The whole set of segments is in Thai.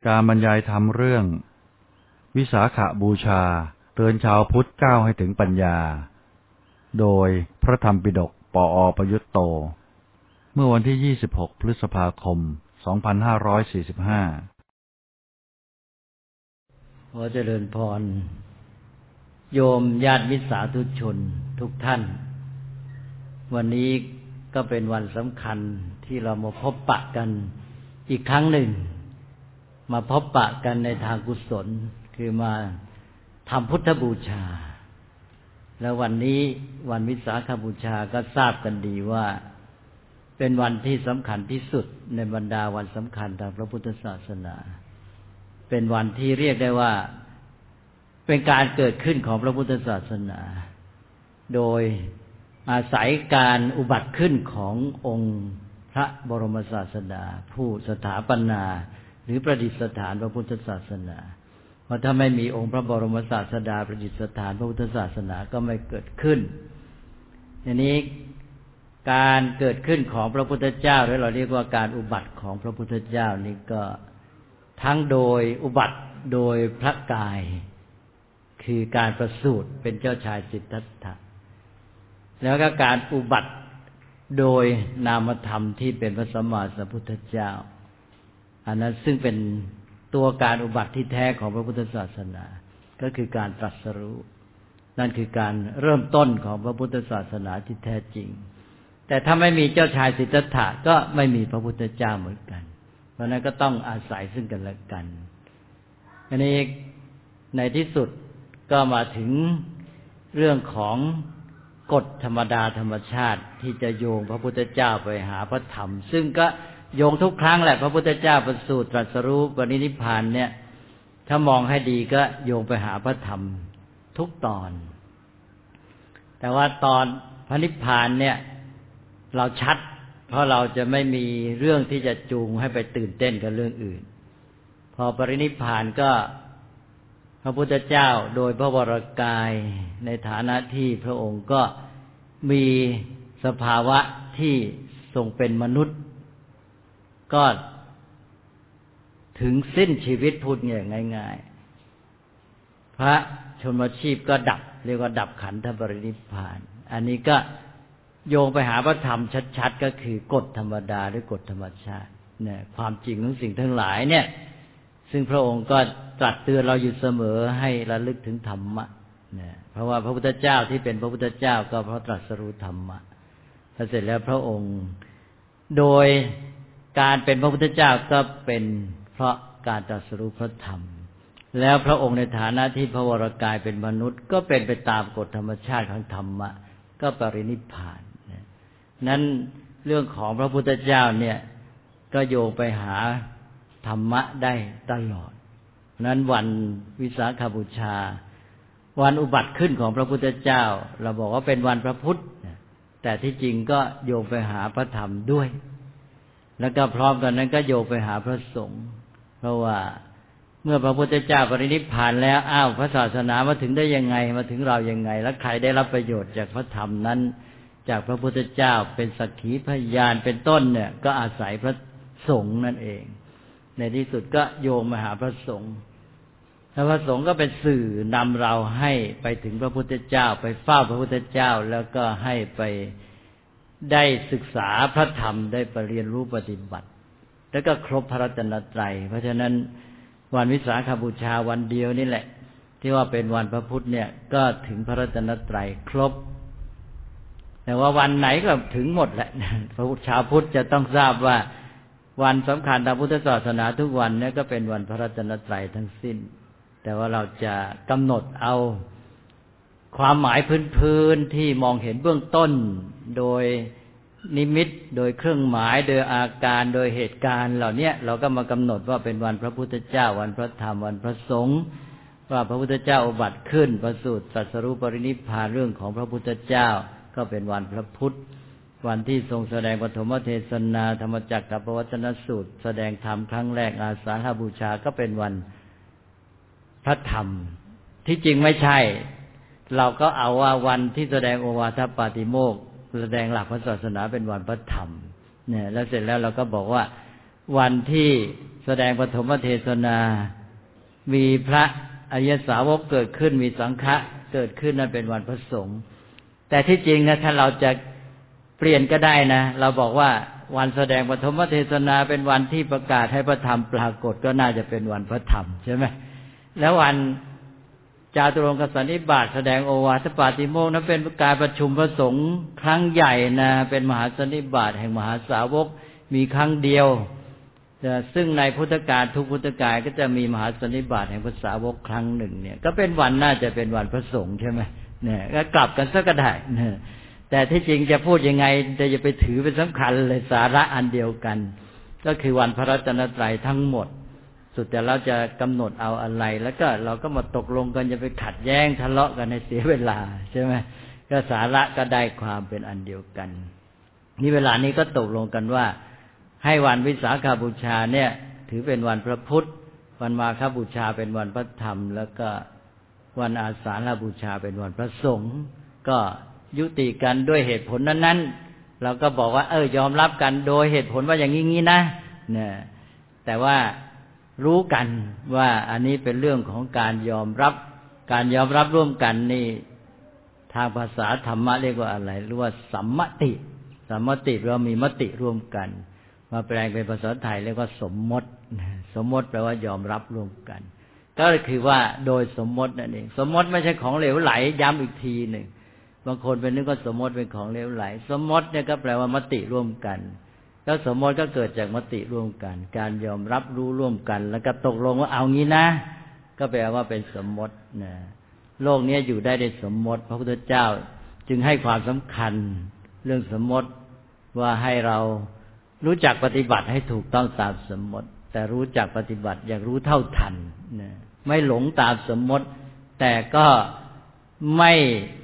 การบรรยายธรรมเรื่องวิสาขบูชาเตือนชาวพุทธก้าวให้ถึงปัญญาโดยพระธรรมปิฎกปอ.ประยุตโตเมื่อวันที่26พฤษภาคม2545 ขอเจริญพรโยมญาติมิตรสาธุชนทุกท่านวันนี้ก็เป็นวันสำคัญที่เรามาพบปะกันอีกครั้งหนึ่งมาพบปะกันในทางกุศลคือมาทำพุทธบูชาแล้ววันนี้วันวิสาขบูชาก็ทราบกันดีว่าเป็นวันที่สำคัญที่สุดในบรรดาวันสำคัญทางพระพุทธศาสนาเป็นวันที่เรียกได้ว่าเป็นการเกิดขึ้นของพระพุทธศาสนาโดยอาศัยการอุบัติขึ้นขององค์พระบรมศาสดาผู้สถาปนาหรือประดิษฐานพระพุทธศาสนาเพราะถ้าไม่มีองค์พระบรมศาสดาประดิษฐานพระพุทธศาสนาก็ไม่เกิดขึ้นอย่างนี้การเกิดขึ้นของพระพุทธเจ้าหรือเราเรียกว่าการอุบัติของพระพุทธเจ้านี่ก็ทั้งโดยอุบัติโดยพระกายคือการประสูติเป็นเจ้าชายสิทธัตถะแล้วก็การอุบัติโดยนามธรรมที่เป็นพระสัมมาสัมพุทธเจ้าอันนั้นซึ่งเป็นตัวการอุบัติที่แท้ของพระพุทธศาสนาก็คือการตรัสรู้นั่นคือการเริ่มต้นของพระพุทธศาสนาที่แท้จริงแต่ถ้าไม่มีเจ้าชายสิทธัตถะก็ไม่มีพระพุทธเจ้าเหมือนกันเพราะนั้นก็ต้องอาศัยซึ่งกันและกันอันนี้ในที่สุดก็มาถึงเรื่องของกฎธรรมดาธรรมชาติที่จะโยงพระพุทธเจ้าไปหาพระธรรมซึ่งก็โยงทุกครั้งแหละพระพุทธเจ้าประสูติตรัสรู้ปรินิพพานเนี่ยถ้ามองให้ดีก็โยงไปหาพระธรรมทุกตอนแต่ว่าตอนพระนิพพานเนี่ยเราชัดเพราะเราจะไม่มีเรื่องที่จะจูงให้ไปตื่นเต้นกับเรื่องอื่นพอปรินิพพานก็พระพุทธเจ้าโดยพระวรกายในฐานะที่พระองค์ก็มีสภาวะที่ทรงเป็นมนุษย์ก็ถึงสิ้นชีวิตพูดง่ายๆพระชนมชีพก็ดับเรียกว่าดับขันธปรินิพพานอันนี้ก็โยงไปหาพระธรรมชัดๆก็คือกฎธรรมดาหรือกฎธรรมชาติเนี่ยความจริงของสิ่งทั้งหลายเนี่ยซึ่งพระองค์ก็ตรัสเตือนเราอยู่เสมอให้ระลึกถึงธรรมะเนี่ยเพราะว่าพระพุทธเจ้าที่เป็นพระพุทธเจ้าก็เพราะตรัสรู้ธรรมะพอเสร็จแล้วพระองค์โดยการเป็นพระพุทธเจ้าก็เป็นเพราะการตรัสรู้พระธรรมแล้วพระองค์ในฐานะที่พระวรกายเป็นมนุษย์ก็เป็นไปตามกฎธรรมชาติของธรรมะก็ปรินิพพานนั้นเรื่องของพระพุทธเจ้าเนี่ยก็โยงไปหาธรรมะได้ตลอดนั้นวันวิสาขบูชาวันอุบัติขึ้นของพระพุทธเจ้าเราบอกว่าเป็นวันพระพุทธแต่ที่จริงก็โยงไปหาพระธรรมด้วยแล้วก็พร้อมกันนั้นก็โยงไปหาพระสงฆ์เพราะว่าเมื่อพระพุทธเจ้าปรินิพพานแล้วพระศาสนามาถึงได้ยังไงมาถึงเรายังไงแล้วใครได้รับประโยชน์จากพระธรรมนั้นจากพระพุทธเจ้าเป็นสักขีพยานเป็นต้นเนี่ยก็อาศัยพระสงฆ์นั่นเองในที่สุดก็โยงมาหาพระสงฆ์แล้วพระสงฆ์ก็เป็นสื่อนำเราให้ไปถึงพระพุทธเจ้าไปเฝ้าพระพุทธเจ้าแล้วก็ให้ไปได้ศึกษาพระธรรมได้ไปเรียนรู้ปฏิบัติแล้วก็ครบพระรัตนตรัยเพราะฉะนั้นวันวิสาขบูชาวันเดียวนี่แหละที่ว่าเป็นวันพระพุธเนี่ยก็ถึงพระรัตนตรัยครบแต่ว่าวันไหนก็ถึงหมดแหละพระชาวพุทธจะต้องทราบว่าวันสำคัญทางพุทธศาสนาทุกวันเนี่ยก็เป็นวันพระรัตนตรัยทั้งสิ้นแต่ว่าเราจะกำหนดเอาความหมายพื้นๆที่มองเห็นเบื้องต้นโดยนิมิตโดยเครื่องหมายโดยอาการโดยเหตุการณ์เหล่านี้เราก็มากำหนดว่าเป็นวันพระพุทธเจ้าวันพระธรรมวันพระสงฆ์ว่าพระพุทธเจ้าอุบัติขึ้นประสูติตรัสรู้ปรินิพพานเรื่องของพระพุทธเจ้าก็เป็นวันพระพุธวันที่ทรงแสดงปฐมเทศนาธรรมจักรกับปวัตตนสูตรแสดงธรรมครั้งแรกอาสาฬหบูชาก็เป็นวันพระธรรมที่จริงไม่ใช่เราก็เอาว่าวันที่แสดงโอวาทปาติโมกข์แสดงหลักพระศาสนาเป็นวันพระธรรมเนี่ยแล้วเสร็จแล้วเราก็บอกว่าวันที่แสดงปฐมเทศนามีพระอริยสาวกเกิดขึ้นมีสังฆะเกิดขึ้นนั่นเป็นวันพระสงฆ์แต่ที่จริงนะถ้าเราจะเปลี่ยนก็ได้นะเราบอกว่าวันแสดงปฐมเทศนาเป็นวันที่ประกาศให้พระธรรมปรากฏก็น่าจะเป็นวันพระธรรมใช่ไหมแล้ววันจาตุรงกสันนิบาตแสดงโอวาทปาติโมกข์นั้นเป็นการประชุมพระสงฆ์ครั้งใหญ่นะเป็นมหาสันนิบาตแห่งมหาสาวกมีครั้งเดียวซึ่งในพุทธกาลทุกพุทธกาลก็จะมีมหาสันนิบาตแห่งพระสาวกครั้งหนึ่งเนี่ยก็เป็นวันน่าจะเป็นวันพระสงฆ์ใช่ไหมเนี่ยก็กลับกันซะก็ได้เนี่ยแต่ที่จริงจะพูดยังไงจะไปถือเป็นสำคัญเลยสาระอันเดียวกันก็คือวันพระรัตนตรัยทั้งหมดสุดแต่เราจะกำหนดเอาอะไรแล้วก็เราก็มาตกลงกันจะไปขัดแย้งทะเลาะกันให้เสียเวลาใช่ไหมก็สาระก็ได้ความเป็นอันเดียวกันนี่เวลานี้ก็ตกลงกันว่าให้วันวิสาขบูชาเนี่ยถือเป็นวันพระพุธวันมาฆบูชาเป็นวันพระธรรมแล้วก็วันอาสาฬบูชาเป็นวันพระสงฆ์ก็ยุติกันด้วยเหตุผลนั้นๆเราก็บอกว่ายอมรับกันโดยเหตุผลว่าอย่างนี้นะเนี่ยแต่ว่ารู้กันว่าอันนี้เป็นเรื่องของการยอมรับร่วมกันนี่ทางภาษาธรรมะเรียกว่าอะไรเรียกว่าสัมมติเรามีมติร่วมกันมาแปลงเป็นภาษาไทยเรียกว่าสมมติแปลว่ายอมรับร่วมกันก็คือว่าโดยสมมตินั่นเองสมมติไม่ใช่ของเหลวไหลย้ำอีกทีหนึ่งบางคนเป็นนึกว่าสมมติเป็นของเหลวไหลสมมติเนี่ยก็แปลว่ามติร่วมกันแล้วสมมติก็เกิดจากมติร่วมกันการยอมรับรู้ร่วมกันแล้วก็ตกลงว่าเอางี้นะก็แปลว่าเป็นสมมตินะโลกนี้อยู่ได้ด้วยสมมติพระพุทธเจ้าจึงให้ความสำคัญเรื่องสมมติว่าให้เรารู้จักปฏิบัติให้ถูกต้องตามสมมติแต่รู้จักปฏิบัติอย่างรู้เท่าทันนะไม่หลงตามสมมติแต่ก็ไม่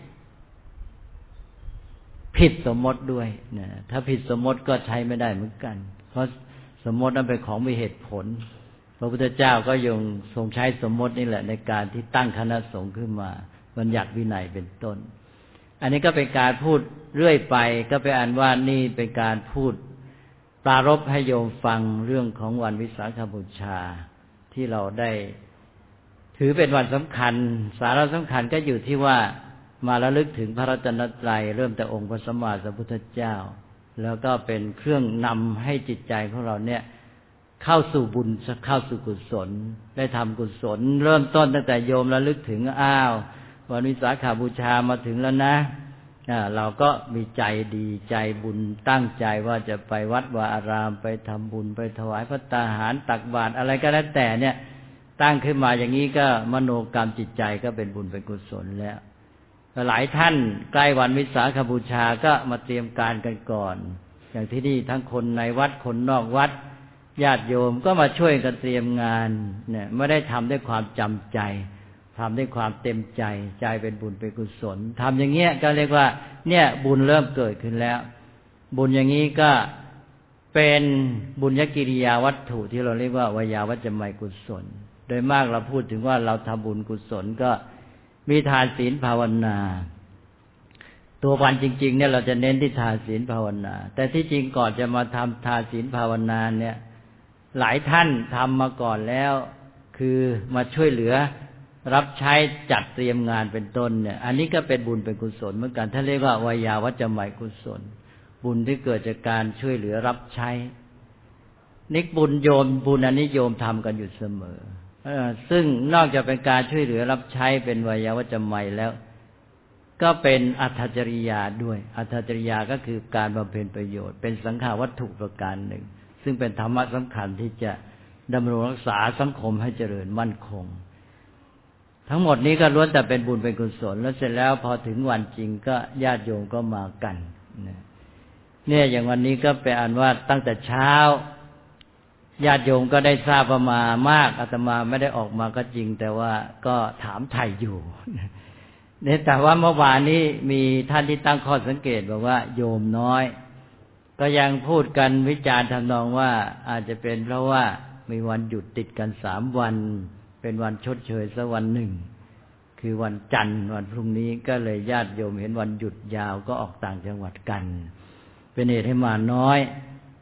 ผิดสมมติด้วยนะถ้าผิดสมมติก็ใช้ไม่ได้เหมือนกันเพราะสมมตินั้นเป็นของมีเหตุผลพระพุทธเจ้าก็ยังทรงใช้สมมตินี่แหละในการที่ตั้งคณะสงฆ์ขึ้นมาบัญญัติวินัยเป็นต้นอันนี้ก็เป็นการพูดเรื่อยไปก็เป็นอันว่านี่เป็นการพูดปรารภให้โยมฟังเรื่องของวันวิสาขบูชาที่เราได้ถือเป็นวันสำคัญสาระสำคัญก็อยู่ที่ว่ามาระลึกถึงพระรัตนตรัยเริ่มแต่องค์พระสัมมาสัมพุทธเจ้าแล้วก็เป็นเครื่องนำให้จิตใจของเราเนี่ยเข้าสู่บุญเข้าสู่กุศลได้ทำกุศลเริ่มต้นตั้งแต่โยมระลึกถึงวันวิสาขบูชามาถึงแล้วนะเราก็มีใจดีใจบุญตั้งใจว่าจะไปวัดวาอารามไปทำบุญไปถวายพระตาหารตักบาตรอะไรก็แล้วแต่เนี่ยตั้งขึ้นมาอย่างนี้ก็มโนกรรมจิตใจก็เป็นบุญเป็นกุศลแล้วหลายท่านใกล้วันวิสาขบูชาก็มาเตรียมการกันก่อนอย่างที่นี่ทั้งคนในวัดคนนอกวัดญาติโยมก็มาช่วยกันเตรียมงานเนี่ยไม่ได้ทำด้วยความจำใจทำด้วยความเต็มใจใจเป็นบุญเป็นกุศลทำอย่างเงี้ยก็เรียกว่าเนี่ยบุญเริ่มเกิดขึ้นแล้วบุญอย่างนี้ก็เป็นบุญญกิริยาวัตถุที่เราเรียกว่าวยาวัจจะไมยกุศลโดยมากเราพูดถึงว่าเราทำบุญกุศลก็มีทานศีลภาวนาตัววันจริงๆเนี่ยเราจะเน้นที่ทานศีลภาวนาแต่ที่จริงก่อนจะมาทำทานศีลภาวนาเนี่ยหลายท่านทำมาก่อนแล้วคือมาช่วยเหลือรับใช้จัดเตรียมงานเป็นต้นเนี่ยอันนี้ก็เป็นบุญเป็นกุศลเหมือนกันท่านเรียกว่าวยาวัจจะไมยกุศลบุญที่เกิดจากการช่วยเหลือรับใช้นิกบุญโยมบุญอันนี้โยมทำกันอยู่เสมอซึ่งนอกจากเป็นการช่วยเหลือรับใช้เป็นวยาวัจจะไมยแล้วก็เป็นอัตถจริยาด้วยอัตถจริยาก็คือการบำเพ็ญประโยชน์เป็นสังฆาวัตถุประการหนึ่งซึ่งเป็นธรรมะสำคัญที่จะดำรงรักษาสังคมให้เจริญมั่นคงทั้งหมดนี้ก็ล้วนแต่เป็นบุญเป็นกุศลแล้วเสร็จแล้วพอถึงวันจริงก็ญาติโยมก็มากันเนี่ยอย่างวันนี้ก็เป็นอันว่าตั้งแต่เช้าญาติโยมก็ได้ทราบว่ามามากอาตมาไม่ได้ออกมาก็จริงแต่ว่าก็ถามไถ่อยู่เนี่ยแต่ว่าเมื่อวานนี้มีท่านที่ตั้งข้อสังเกตบอกว่าโยมน้อยก็ยังพูดกันวิจารณ์ทำนองว่าอาจจะเป็นเพราะว่ามีวันหยุดติดกัน3 วันเป็นวันชดเชยสักวันหนึ่งคือวันจันทร์วันพรุ่งนี้ก็เลยญาติโยมเห็นวันหยุดยาวก็ออกต่างจังหวัดกันเป็นเหตุให้มาน้อย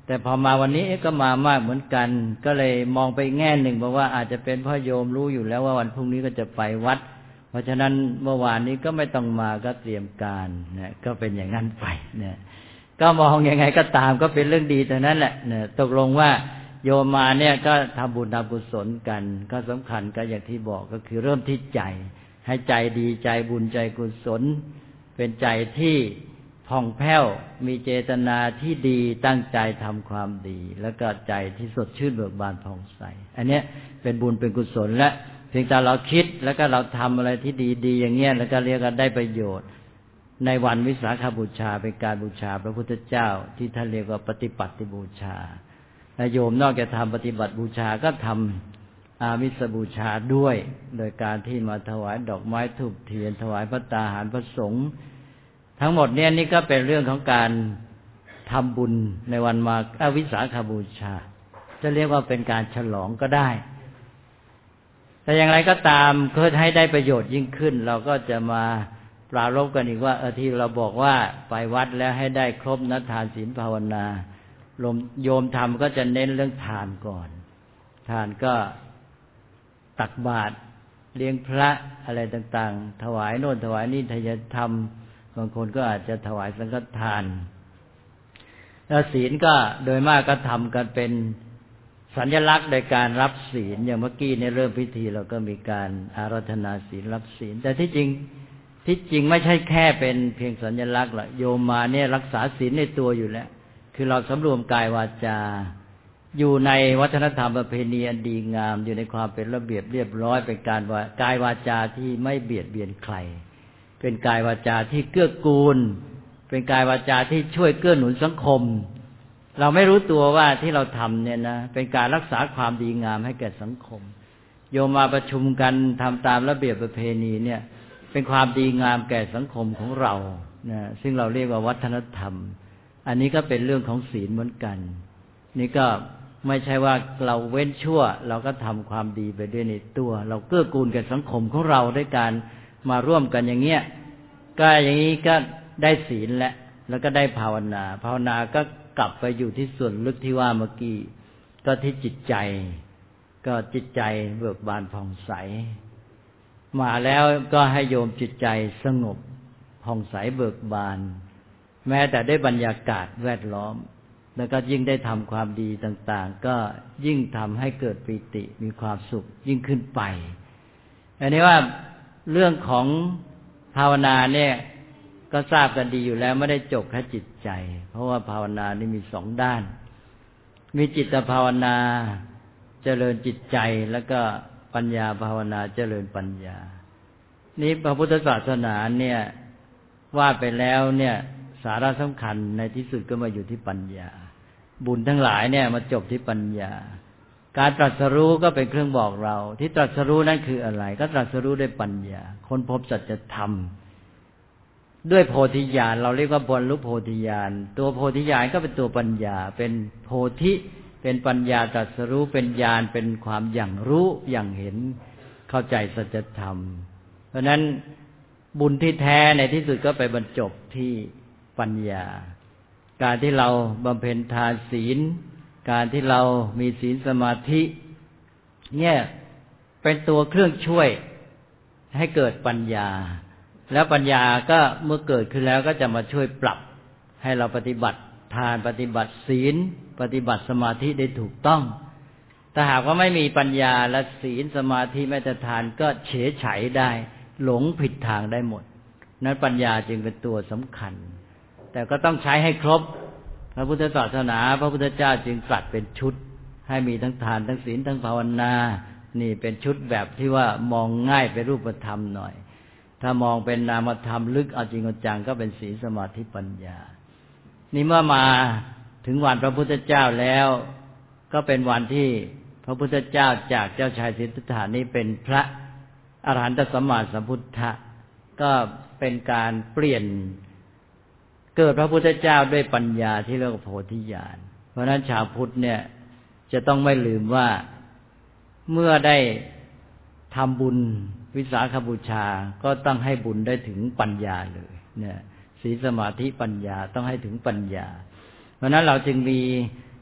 แต่พอมาวันนี้ก็มามากเหมือนกันก็เลยมองไปแง่หนึ่งบอกว่าอาจจะเป็นพ่อโยมรู้อยู่แล้วว่าวันพรุ่งนี้ก็จะไปวัดเพราะฉะนั้นเมื่อวานนี้ก็ไม่ต้องมาก็เตรียมการนะก็เป็นอย่างนั้นไปเนี่ยก็มองยังไงก็ตามก็เป็นเรื่องดีแต่นั้นแหละเนี่ยตกลงว่าโยมมาเนี่ยก็ทำบุญทำกุศลกันก็สำคัญก็อย่างที่บอกก็คือเริ่มที่ใจให้ใจดีใจบุญใจกุศลเป็นใจที่ผ่องแผ้วมีเจตนาที่ดีตั้งใจทำความดีแล้วก็ใจที่สดชื่นเบิกบานผ่องใสอันนี้เป็นบุญเป็นกุศลและเพียงแต่เราคิดแล้วก็เราทำอะไรที่ดีๆอย่างเงี้ยแล้วก็เรียกว่าได้ประโยชน์ในวันวิสาขบูชาเป็นการบูชาพระพุทธเจ้าที่ท่านเรียกว่าปฏิปัติบูชาและโยมนอกจากทำปฏิบัติบูชาก็ทำอามิสบูชาด้วยโดยการที่มาถวายดอกไม้ธูปเทียนถวายพระตาหารพระสงฆ์ทั้งหมดเนี่ยนี่ก็เป็นเรื่องของการทำบุญในวันมาวิสาขบูชาจะเรียกว่าเป็นการฉลองก็ได้แต่อย่างไรก็ตามเพื่อให้ได้ประโยชน์ยิ่งขึ้นเราก็จะมาปรารภกันอีกว่าที่เราบอกว่าไปวัดแล้วให้ได้ครบนะทานศีลภาวนาโยมทำก็จะเน้นเรื่องทานก่อนทานก็ตักบาตรเลี้ยงพระอะไรต่างๆถวายโน่นถวายนี่ทายธรรมบางคนก็อาจจะถวายสังฆทานแล้วศีลก็โดยมากก็ทำกันเป็นสัญลักษณ์ในการรับศีลอย่างเมื่อกี้ในเริ่มพิธีเราก็มีการอาราธนาศีลรับศีลแต่ที่จริงไม่ใช่แค่เป็นเพียงสัญลักษณ์หรอกโยมมาเนี่ยรักษาศีลในตัวอยู่แล้วคือเราสำรวมกายวาจาอยู่ในวัฒนธรรมประเพณีอันดีงามอยู่ในความเป็นระเบียบเรียบร้อยเป็นการกายวาจาที่ไม่เบียดเบียนใครเป็นกายวาจาที่เกื้อกูลเป็นกายวาจาที่ช่วยเกื้อหนุนสังคมเราไม่รู้ตัวว่าที่เราทำเนี่ยนะเป็นการรักษาความดีงามให้แก่สังคมโยมมาประชุมกันทำตามระเบียบประเพณีเนี่ยเป็นความดีงามแก่สังคมของเรานะซึ่งเราเรียกว่าวัฒนธรรมอันนี้ก็เป็นเรื่องของศีลเหมือนกันนี่ก็ไม่ใช่ว่าเราเว้นชั่วเราก็ทำความดีไปด้วยในตัวเราเกื้อกูลแก่สังคมของเราด้วยการมาร่วมกันอย่างเงี้ยก็อย่างนี้ก็ได้ศีลแล้วก็ได้ภาวนาก็กลับไปอยู่ที่ส่วนลึกที่ว่าเมื่อกี้ก็ที่จิตใจก็จิตใจเบิกบานผ่องใสมาแล้วก็ให้โยมจิตใจสงบผ่องใสเบิกบานแม้แต่ได้บรรยากาศแวดล้อมแล้วก็ยิ่งได้ทำความดีต่างๆก็ยิ่งทำให้เกิดปีติมีความสุขยิ่งขึ้นไปอันนี้ว่าเรื่องของภาวนาเนี่ยก็ทราบกันดีอยู่แล้วไม่ได้จบแค่จิตใจเพราะว่าภาวนานี่มีสองด้านมีจิตภาวนาเจริญจิตใจแล้วก็ปัญญาภาวนาเจริญปัญญานี้พระพุทธศาสนาเนี่ยว่าไปแล้วเนี่ยสาระสำคัญในที่สุดก็มาอยู่ที่ปัญญาบุญทั้งหลายเนี่ยมาจบที่ปัญญาการตรัสรู้ก็เป็นเครื่องบอกเราที่ตรัสรู้นั้นคืออะไรก็ตรัสรู้ด้วยปัญญาค้นพบสัจธรรมด้วยโพธิญาณเราเรียกว่าบรรลุโพธิญาณตัวโพธิญาณก็เป็นตัวปัญญาเป็นโพธิเป็นปัญญาตรัสรู้เป็นญาณเป็นความอย่างรู้อย่างเห็นเข้าใจสัจธรรมเพราะนั้นบุญที่แท้ในที่สุดก็ไปบรรจบที่ปัญญาการที่เราบำเพ็ญทานศีลการที่เรามีศีลสมาธิเนี่ยเป็นตัวเครื่องช่วยให้เกิดปัญญาแล้วปัญญาก็เมื่อเกิดขึ้นแล้วก็จะมาช่วยปรับให้เราปฏิบัติทานปฏิบัติศีลปฏิบัติสมาธิได้ถูกต้องถ้าหากว่าไม่มีปัญญาและศีลสมาธิแม้แต่ทานก็เฉยไฉได้หลงผิดทางได้หมดนั้นปัญญาจึงเป็นตัวสำคัญแต่ก็ต้องใช้ให้ครบพระพุทธศาสนาพระพุทธเจ้าจึงตรัสเป็นชุดให้มีทั้งทานทั้งศีลทั้งภาวนานี่เป็นชุดแบบที่ว่ามองง่ายเป็นรูปธรรมหน่อยถ้ามองเป็นนามธรรมลึกเอาจริงเอาจังก็เป็นศีลสมาธิปัญญานี่เมื่อมาถึงวันพระพุทธเจ้าแล้วก็เป็นวันที่พระพุทธเจ้าจากเจ้าชายสิทธัตถะนี้เป็นพระอรหันตสัมมาสัมพุทธะก็เป็นการเปลี่ยนเกิดพระพุทธเจ้าด้วยปัญญาที่เรียกว่าโพธิญาณเพราะฉะนั้นชาวพุทธเนี่ยจะต้องไม่ลืมว่าเมื่อได้ทำบุญวิสาขบูชาก็ต้องให้บุญได้ถึงปัญญาเลยเนี่ยศีลสมาธิปัญญาต้องให้ถึงปัญญาเพราะนั้นเราจึงมี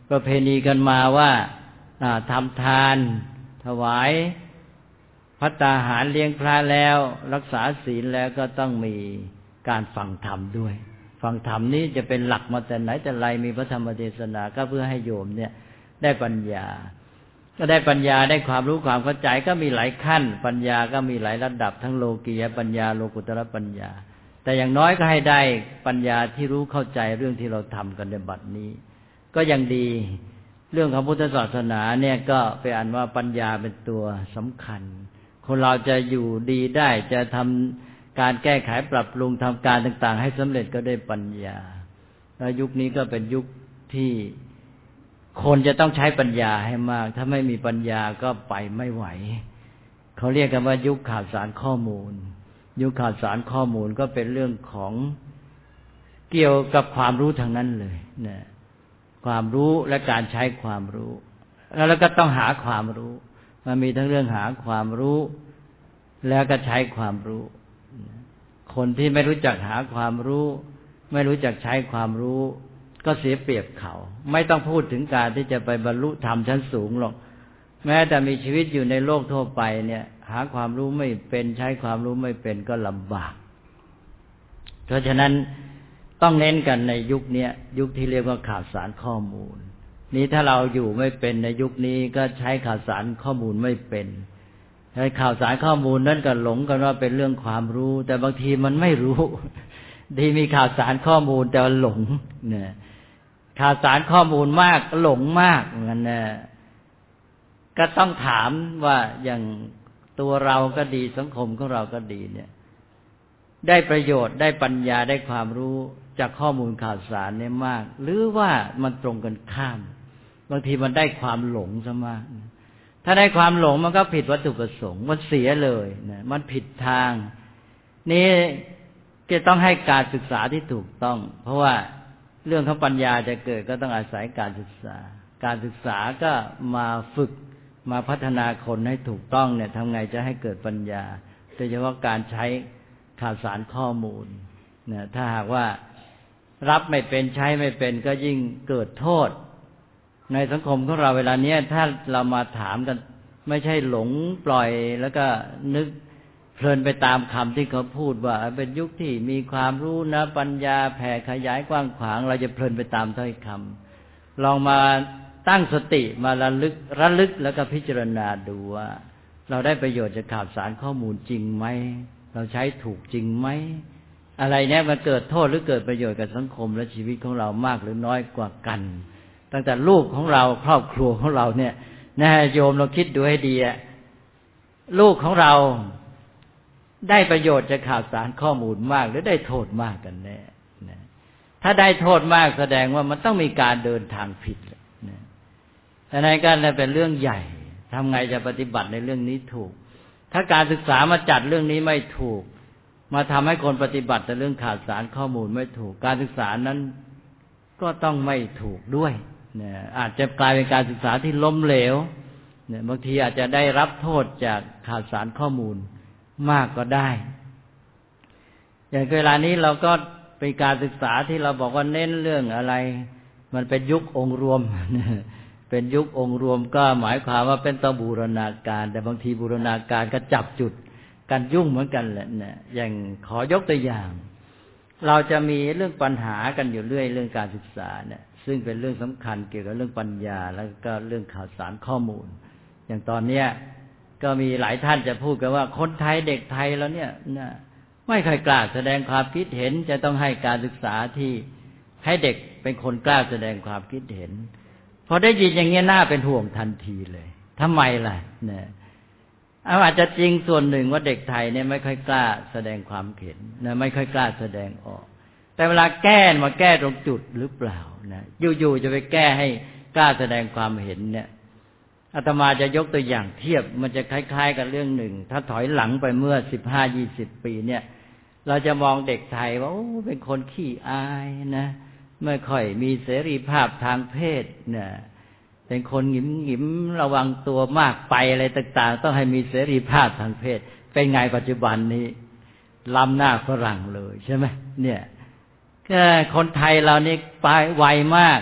ประเพณีกันมาว่าทำทานถวายภัตตาหารเลี้ยงพระแล้วรักษาศีลแล้วก็ต้องมีการฟังธรรมด้วยฟังธรรมนี้จะเป็นหลักมาแต่ไหนแต่ไรมีพระธรรมเทศนาก็เพื่อให้โยมเนี่ยได้ปัญญาก็ได้ปัญญาได้ความรู้ความเข้าใจก็มีหลายขั้นปัญญาก็มีหลายระดับทั้งโลกียปัญญาโลกุตระปัญญาแต่อย่างน้อยก็ให้ได้ปัญญาที่รู้เข้าใจเรื่องที่เราทำกันในบัดนี้ก็ยังดีเรื่องของพุทธศาสนาเนี่ยก็เป็นอันว่าปัญญาเป็นตัวสำคัญคนเราจะอยู่ดีได้จะทำการแก้ไขปรับปรุงทำการต่างๆให้สำเร็จก็ได้ปัญญาแล้วยุคนี้ก็เป็นยุคที่คนจะต้องใช้ปัญญาให้มากถ้าไม่มีปัญญาก็ไปไม่ไหวเขาเรียกกันว่ายุคข่าวสารข้อมูลยุคข่าวสารข้อมูลก็เป็นเรื่องของเกี่ยวกับความรู้ทางนั้นเลยนะความรู้และการใช้ความรู้แล้วก็ต้องหาความรู้มันมีทั้งเรื่องหาความรู้แล้วก็ใช้ความรู้คนที่ไม่รู้จักหาความรู้ไม่รู้จักใช้ความรู้ก็เสียเปรียบเขาไม่ต้องพูดถึงการที่จะไปบรรลุธรรมชั้นสูงหรอกแม้แต่มีชีวิตอยู่ในโลกทั่วไปเนี่ยหาความรู้ไม่เป็นใช้ความรู้ไม่เป็นก็ลำบากเพราะฉะนั้นต้องเน้นกันในยุคนี้ยุคที่เรียกว่าข่าวสารข้อมูลนี้ถ้าเราอยู่ไม่เป็นในยุคนี้ก็ใช้ข่าวสารข้อมูลไม่เป็นใช้ข่าวสารข้อมูลนั่นก็หลงกันว่าเป็นเรื่องความรู้แต่บางทีมันไม่รู้ที่มีข่าวสารข้อมูลแต่หลงเนี่ยข่าวสารข้อมูลมากหลงมากงั้นนะก็ต้องถามว่าอย่างตัวเราก็ดีสังคมของเราก็ดีเนี่ยได้ประโยชน์ได้ปัญญาได้ความรู้จากข้อมูลข่าวสารเนี่ยมากหรือว่ามันตรงกันข้ามบางทีมันได้ความหลงซะมากถ้าได้ความหลงมันก็ผิดวัตถุประสงค์มันเสียเลยนะมันผิดทางนี่จะต้องให้การศึกษาที่ถูกต้องเพราะว่าเรื่องของปัญญาจะเกิดก็ต้องอาศัยการศึกษาการศึกษาก็มาฝึกมาพัฒนาคนให้ถูกต้องเนี่ยทำไงจะให้เกิดปัญญาโดยเฉพาะการใช้ข่าวสารข้อมูลนะถ้าหากว่ารับไม่เป็นใช้ไม่เป็นก็ยิ่งเกิดโทษในสังคมของเราเวลานี้ถ้าเรามาถามกันไม่ใช่หลงปล่อยแล้วก็นึกเพลินไปตามคำที่เขาพูดว่าเป็นยุคที่มีความรู้นะปัญญาแผ่ขยายกว้างขวางเราจะเพลินไปตามถ้อยคำลองมาตั้งสติมาระลึกแล้วก็พิจารณาดูว่าเราได้ประโยชน์จากข่าวสารข้อมูลจริงไหมเราใช้ถูกจริงไหมอะไรเนี่ยมันเกิดโทษหรือเกิดประโยชน์กับสังคมและชีวิตของเรามากหรือน้อยกว่ากันตั้งแต่ลูกของเราครอบครัวของเราเนี่ยนะโยมเราคิดดูให้ดีอะลูกของเราได้ประโยชน์จากข่าวสารข้อมูลมากหรือได้โทษมากกันแน่นะถ้าได้โทษมากแสดงว่ามันต้องมีการเดินทางผิดนะแต่ในการนั้นเป็นเรื่องใหญ่ทำไงจะปฏิบัติในเรื่องนี้ถูกถ้าการศึกษามาจัดเรื่องนี้ไม่ถูกมาทำให้คนปฏิบัติแต่เรื่องข่าวสารข้อมูลไม่ถูกการศึกษานั้นก็ต้องไม่ถูกด้วยเนี่ยอาจจะกลายเป็นการศึกษาที่ล้มเหลวเนี่ยบางทีอาจจะได้รับโทษจากข่าวสารข้อมูลมากก็ได้อย่างเวลานี้เราก็เป็นการศึกษาที่เราบอกว่าเน้นเรื่องอะไรมันเป็นยุคองค์รวมเป็นยุคองค์รวมก็หมายความว่าเป็นต้องบูรณาการแต่บางทีบูรณาการก็จับจุดกันยุ่งเหมือนกันแหละเนี่ยอย่างขอยกตัวอย่างเราจะมีเรื่องปัญหากันอยู่เรื่อยเรื่องการศึกษาเนี่ยซึ่งเป็นเรื่องสำคัญเกี่ยวกับเรื่องปัญญาแล้วก็เรื่องข่าวสารข้อมูลอย่างตอนเนี้ยก็มีหลายท่านจะพูดกันว่าคนไทยเด็กไทยแล้วเนี่ยนะไม่ค่อยกล้าแสดงความคิดเห็นจะต้องให้การศึกษาที่ให้เด็กเป็นคนกล้าแสดงความคิดเห็นพอได้ยินอย่างเงี้ยน่าเป็นห่วงทันทีเลยทำไมล่ะเนี่ยอาจจะจริงส่วนหนึ่งว่าเด็กไทยเนี่ยไม่ค่อยกล้าแสดงความเห็นนะไม่ค่อยกล้าแสดงออกแต่เวลาแก้มาแก้ตรงจุดหรือเปล่านะอยู่ๆจะไปแก้ให้กล้าแสดงความเห็นเนี่ยอาตมาจะยกตัวอย่างเทียบมันจะคล้ายๆกับเรื่องหนึ่งถ้าถอยหลังไปเมื่อ 15-20 ปีเนี่ยเราจะมองเด็กไทยว่าโอ้เป็นคนขี้อายนะไม่ค่อยมีเสรีภาพทางเพศเนี่ยเป็นคนหงิมๆระวังตัวมากไปอะไรต่างๆต้องให้มีเสรีภาพทางเพศเป็นไงปัจจุบันนี้ล้ำหน้าฝรั่งเลยใช่ไหมเนี่ยก็คนไทยเรานี่ไปไวมาก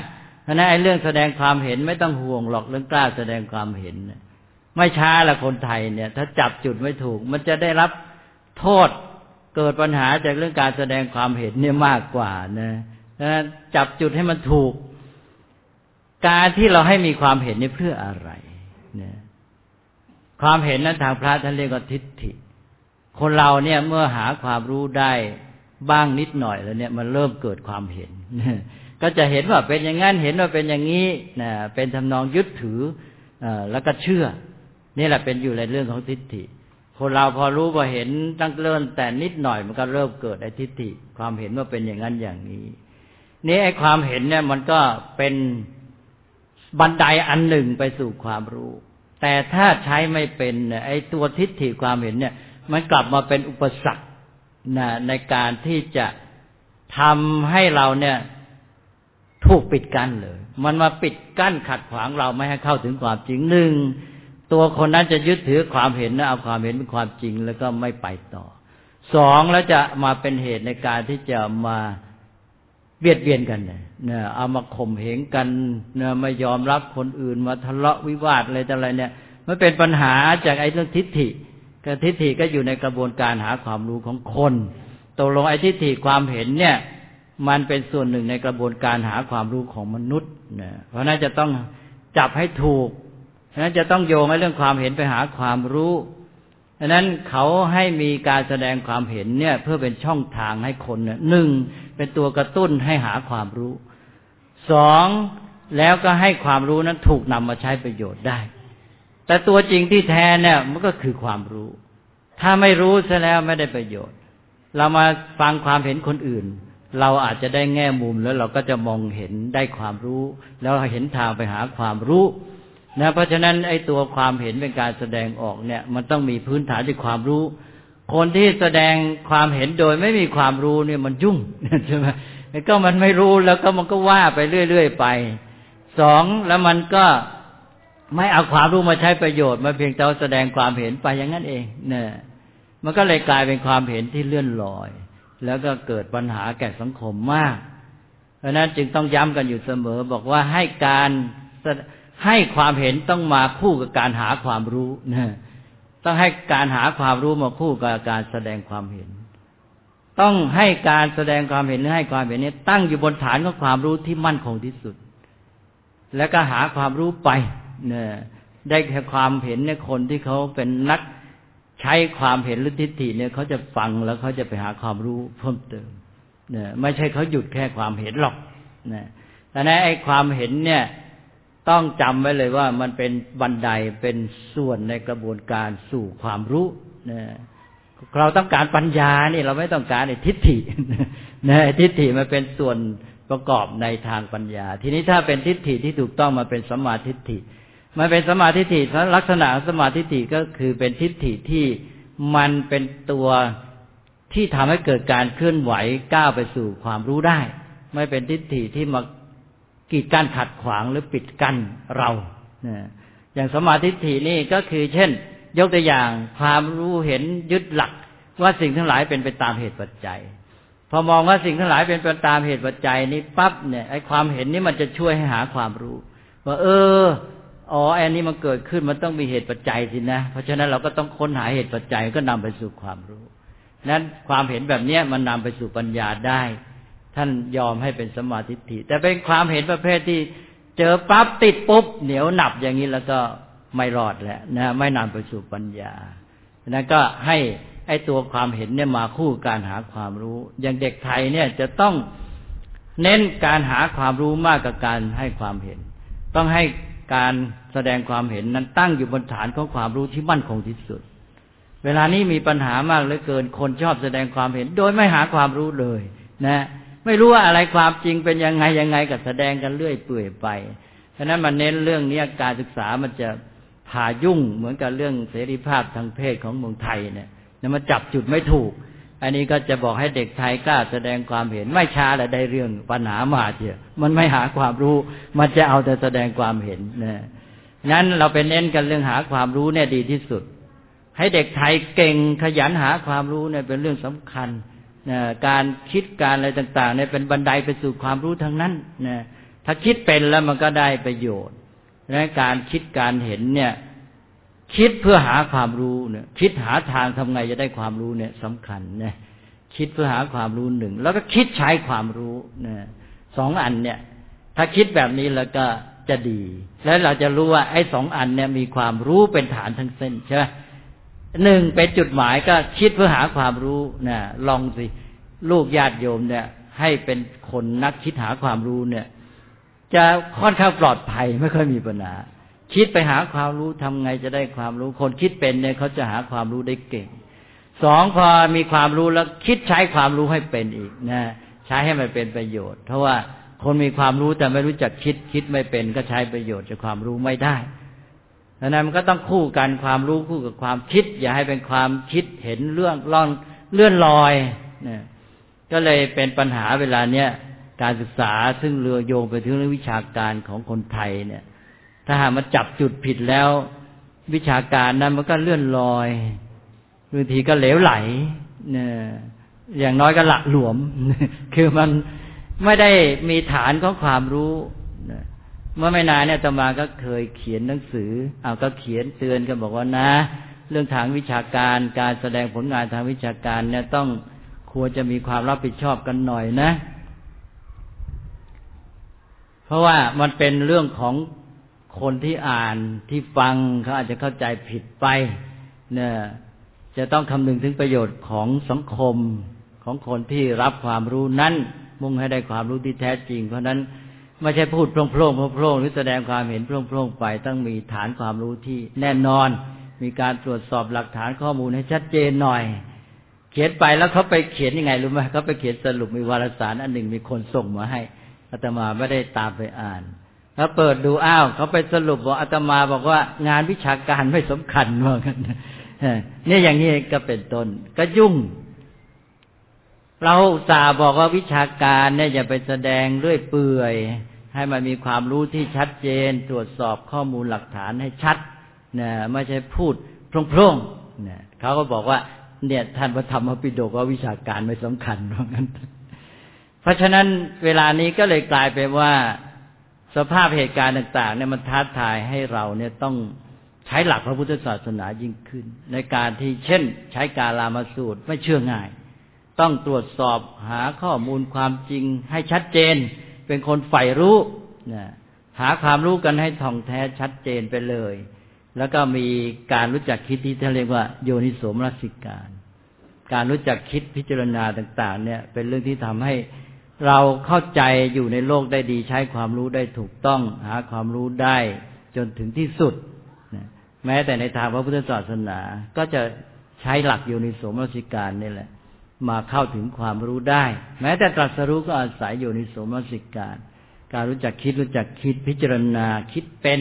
เพราะนั้นไอ้เรื่องแสดงความเห็นไม่ต้องห่วงหรอกเรื่องกล้าแสดงความเห็นไม่ช้าละคนไทยเนี่ยถ้าจับจุดไม่ถูกมันจะได้รับโทษเกิดปัญหาจากเรื่องการแสดงความเห็นเนี่ยมากกว่านะจับจุดให้มันถูกการที่เราให้มีความเห็นนี่เพื่ออะไรเนี่ยความเห็นนั้นทางพระท่านเรียกว่าทิฏฐิคนเราเนี่ยเมื่อหาความรู้ได้บ้างนิดหน่อยแล้วเนี่ยมันเริ่มเกิดความเห็นก็จะเห็นว่าเป็นอย่างนั้นเห็นว่าเป็นอย่างนี้นะเป็นทำนองยึดถือแล้วก็เชื่อนี่แหละเป็นอยู่ในเรื่องของทิฏฐิคนเราพอรู้พอเห็นตั้งเริ่มแต่นิดหน่อยมันก็เริ่มเกิดไอ้ทิฏฐิความเห็นว่าเป็นอย่างนั้นอย่างนี้นี่ไอ้ความเห็นเนี่ยมันก็เป็นบันไดอันหนึ่งไปสู่ความรู้แต่ถ้าใช้ไม่เป็นไอ้ตัวทิฏฐิความเห็นเนี่ยมันกลับมาเป็นอุปสรรคในการที่จะทำให้เราเนี่ยถูกปิดกั้นเลยมันมาปิดกั้นขัดขวางเราไม่ให้เข้าถึงความจริงหนึ่งตัวคนนั้นจะยึดถือความเห็นนะเอาความเห็นเป็นความจริงแล้วก็ไม่ไปต่อสองแล้วจะมาเป็นเหตุในการที่จะมาเบียดเบียนกันเนี่ยเอามาข่มเหงกันเนี่ยไม่ยอมรับคนอื่นมาทะเลาะวิวาทอะไรต่ออะไรเนี่ยมันเป็นปัญหาจากไอ้เรื่องทิฏฐิกับทิฏฐิก็อยู่ในกระบวนการหาความรู้ของคนตกลงไอ้ทิฏฐิความเห็นเนี่ยมันเป็นส่วนหนึ่งในกระบวนการหาความรู้ของมนุษย์นะเพราะนั้นจะต้องจับให้ถูกเพราะนั้นจะต้องโยงไอ้เรื่องความเห็นไปหาความรู้เพราะนั้นเขาให้มีการแสดงความเห็นเนี่ยเพื่อเป็นช่องทางให้คนเนี่ยหนึ่งเป็นตัวกระตุ้นให้หาความรู้สองแล้วก็ให้ความรู้นั้นถูกนำมาใช้ประโยชน์ได้แต่ตัวจริงที่แท้เนี่ยมันก็คือความรู้ถ้าไม่รู้ซะแล้วไม่ได้ประโยชน์เรามาฟังความเห็นคนอื่นเราอาจจะได้แง่มุมแล้วเราก็จะมองเห็นได้ความรู้แล้วเห็นทางไปหาความรู้นะเพราะฉะนั้นไอ้ตัวความเห็นเป็นการแสดงออกเนี่ยมันต้องมีพื้นฐานที่ความรู้คนที่แสดงความเห็นโดยไม่มีความรู้เนี่ยมันยุ่งใช่ไหมก็มันไม่รู้แล้วก็มันก็ว่าไปเรื่อยๆไปสองแล้วมันก็ไม่เอาความรู้มาใช้ประโยชน์มาเพียงแต่แสดงความเห็นไปอย่างนั้นเองเนี่ยมันก็เลยกลายเป็นความเห็นที่เลื่อนลอยแล้วก็เกิดปัญหาแก่สังคมมากเพราะนั้นจึงต้องย้ำกันอยู่เสมอบอกว่าให้ความเห็นต้องมาคู่กับการหาความรู้นะต้องให้การหาความรู้มาคู่กับการแสดงความเห็นต้องให้การแสดงความเห็นหรือให้ความเห็นนี้ตั้งอยู่บนฐานของความรู้ที่มั่นคงที่สุดแล้วก็หาความรู้ไปเนี่ยได้แค่ความเห็นเนี่ยคนที่เขาเป็นนักใช้ความเห็นหรือทิฏฐิเนี่ยเขาจะฟังแล้วเขาจะไปหาความรู้เพิ่มเติมเนี่ยไม่ใช่เขาหยุดแค่ความเห็นหรอกเนี่ยแต่ในไอ้ความเห็นเนี่ยต้องจำไว้เลยว่ามันเป็นบันไดเป็นส่วนในกระบวนการสู่ความรู้เนี่ยเราต้องการปัญญานี่เราไม่ต้องการไอ้ทิฏฐินะทิฏฐิมันเป็นส่วนประกอบในทางปัญญาทีนี้ถ้าเป็นทิฏฐิที่ถูกต้องมาเป็นสัมมาทิฏฐิมันเป็นสัมมาทิฏฐิลักษณะของสัมมาทิฏฐิก็คือเป็นทิฏฐิที่มันเป็นตัวที่ทำให้เกิดการเคลื่อนไหวก้าวไปสู่ความรู้ได้ไม่เป็นทิฏฐิที่มากีดกั้นขัดขวางหรือปิดกั้นเราอย่างสัมมาทิฏฐินี่ก็คือเช่นยกตัวอย่างความรู้เห็นยึดหลักว่าสิ่งทั้งหลายเป็นไปตามเหตุปัจจัยพอมองว่าสิ่งทั้งหลายเป็นไปตามเหตุปัจจัยนี้ปั๊บเนี่ยไอ้ความเห็นนี้มันจะช่วยให้หาความรู้ว่าอันนี้มันเกิดขึ้นมันต้องมีเหตุปัจจัยสินะเพราะฉะนั้นเราก็ต้องค้นหาเหตุปัจจัยก็นำไปสู่ความรู้นั้นความเห็นแบบนี้มันนำไปสู่ปัญญาได้ท่านยอมให้เป็นสัมมาทิฏฐิแต่เป็นความเห็นประเภทที่เจอปั๊บติดปุ๊บเหนียวหนับอย่างนี้แล้วก็ไม่รอดแล้วนะไม่นำไปสู่ปัญญานั้นก็ให้ไอ้ตัวความเห็นเนี่ยมาคู่การหาความรู้อย่างเด็กไทยเนี่ยจะต้องเน้นการหาความรู้มากกว่าการให้ความเห็นต้องให้การแสดงความเห็นนั้นตั้งอยู่บนฐานของความรู้ที่มั่นคงที่สุดเวลานี้มีปัญหามากเหลือเกินคนชอบแสดงความเห็นโดยไม่หาความรู้เลยนะไม่รู้ว่าอะไรความจริงเป็นยังไงก็แสดงกันเรื่อยเปื่อยไปฉะนั้นมันเน้นเรื่องนี้การศึกษามันจะพายุ่งเหมือนกับเรื่องเสรีภาพทางเพศของเมืองไทยเนี่ยมันจับจุดไม่ถูกอันนี้ก็จะบอกให้เด็กไทยกล้าแสดงความเห็นไม่ช้าแล้วได้เรื่องปัญหามาเถอะมันไม่หาความรู้มันจะเอาแต่แสดงความเห็นนะงั้นเราไปเน้นกันเรื่องหาความรู้เนี่ยดีที่สุดให้เด็กไทยเก่งขยันหาความรู้เนี่ยเป็นเรื่องสำคัญนะการคิดการอะไรต่างๆเนี่ยเป็นบันไดไปสู่ความรู้ทั้งนั้นนะถ้าคิดเป็นแล้วมันก็ได้ประโยชน์และการคิดการเห็นเนี่ยคิดเพื่อหาความรู้เนี่ยคิดหาทางทำไงจะได้ความรู้เนี่ยสำคัญนะคิดเพื่อหาความรู้หนึ่งแล้วก็คิดใช้ความรู้นะสองอันเนี่ยถ้าคิดแบบนี้แล้วก็จะดีแล้วเราจะรู้ว่าไอ้สองอันเนี่ยมีความรู้เป็นฐานทั้งเส้นใช่ไหมหนึ่งเป็นจุดหมายก็คิดเพื่อหาความรู้นะลองสิลูกญาติโยมเนี่ยให้เป็นคนนักคิดหาความรู้เนี่ยจะค่อนข้างปลอดภัยไม่ค่อยมีปัญหาคิดไปหาความรู้ทำไงจะได้ความรู้คนคิดเป็นเนี่ยเขาจะหาความรู้ได้เก่งสองพอมีความรู้แล้วคิดใช้ความรู้ให้เป็นอีกนะใช้ให้มันเป็นประโยชน์เพราะว่าคนมีความรู้แต่ไม่รู้จักคิดไม่เป็นก็ใช้ประโยชน์จากความรู้ไม่ได้ดังนั้นมันก็ต้องคู่กันความรู้คู่กับความคิดอย่าให้เป็นความคิดเห็นเรื่องเลื่อนลอยนะก็เลยเป็นปัญหาเวลาเนี้ยการศึกษาซึ่งเรือโยงไปถึงเรื่องวิชาการของคนไทยเนี่ยถ้าหากมันจับจุดผิดแล้ววิชาการนั้นมันก็เลื่อนลอยบางทีก็เหลวไหลเนี่ยอย่างน้อยก็หละหลวมคือมันไม่ได้มีฐานของความรู้เมื่อไม่นานเนี่ยอาตมาก็เคยเขียนหนังสือก็เขียนเตือนกันบอกว่านะเรื่องทางวิชาการการแสดงผลงานทางวิชาการเนี่ยต้องควรจะมีความรับผิดชอบกันหน่อยนะเพราะว่ามันเป็นเรื่องของคนที่อ่านที่ฟังเขาอาจจะเข้าใจผิดไปเนี่ยจะต้องคำนึงถึงประโยชน์ของสังคมของคนที่รับความรู้นั้นมุ่งให้ได้ความรู้ที่แท้จริงเพราะนั้นไม่ใช่พูดโพร่งๆหรือแสดงความเห็นโพร่งๆไปต้องมีฐานความรู้ที่แน่นอนมีการตรวจสอบหลักฐานข้อมูลให้ชัดเจนหน่อยเขียนไปแล้วเขาไปเขียนยังไงรู้ไหมเขาไปเขียนสรุปมีวารสารอันหนึ่งมีคนส่งมาให้อาตมาไม่ได้ตามไปอ่านแล้วเปิดดูเขาไปสรุปบอกอาตมาบอกว่างานวิชาการไม่สำคัญว่ากันนี่อย่างนี้ก็เป็นต้นก็ยุ่งเราอุตส่าห์บอกว่าวิชาการเนี่ยอย่าไปแสดงเรื่อยเปื่อยให้มันมีความรู้ที่ชัดเจนตรวจสอบข้อมูลหลักฐานให้ชัดนะไม่ใช่พูดโพร่งๆนะเขาก็บอกว่าเนี่ยท่านพระธรรมปิฎกว่าวิชาการไม่สำคัญว่างั้นเพราะฉะนั้นเวลานี้ก็เลยกลายเป็นว่าสภาพเหตุการณ์ต่างๆเนี่ยมันท้าทายให้เราเนี่ยต้องใช้หลักพระพุทธศาสนายิ่งขึ้นในการที่เช่นใช้กาลามสูตรไม่เชื่อง่ายต้องตรวจสอบหาข้อมูลความจริงให้ชัดเจนเป็นคนใฝ่รู้นะหาความรู้กันให้ท่องแท้ชัดเจนไปเลยแล้วก็มีการรู้จักคิดที่เรียกว่าโยนิโสมนสิการรู้จักคิดพิจารณาต่างๆเนี่ยเป็นเรื่องที่ทำให้เราเข้าใจอยู่ในโลกได้ดีใช้ความรู้ได้ถูกต้องหาความรู้ได้จนถึงที่สุดแม้แต่ในทางพระพุทธศาสนาก็จะใช้หลักโยนิโสมนสิการนี่แหละมาเข้าถึงความรู้ได้แม้แต่ตรัสรู้ก็อาศัยโยนิโสมนสิการรู้จักคิดพิจารณาคิดเป็น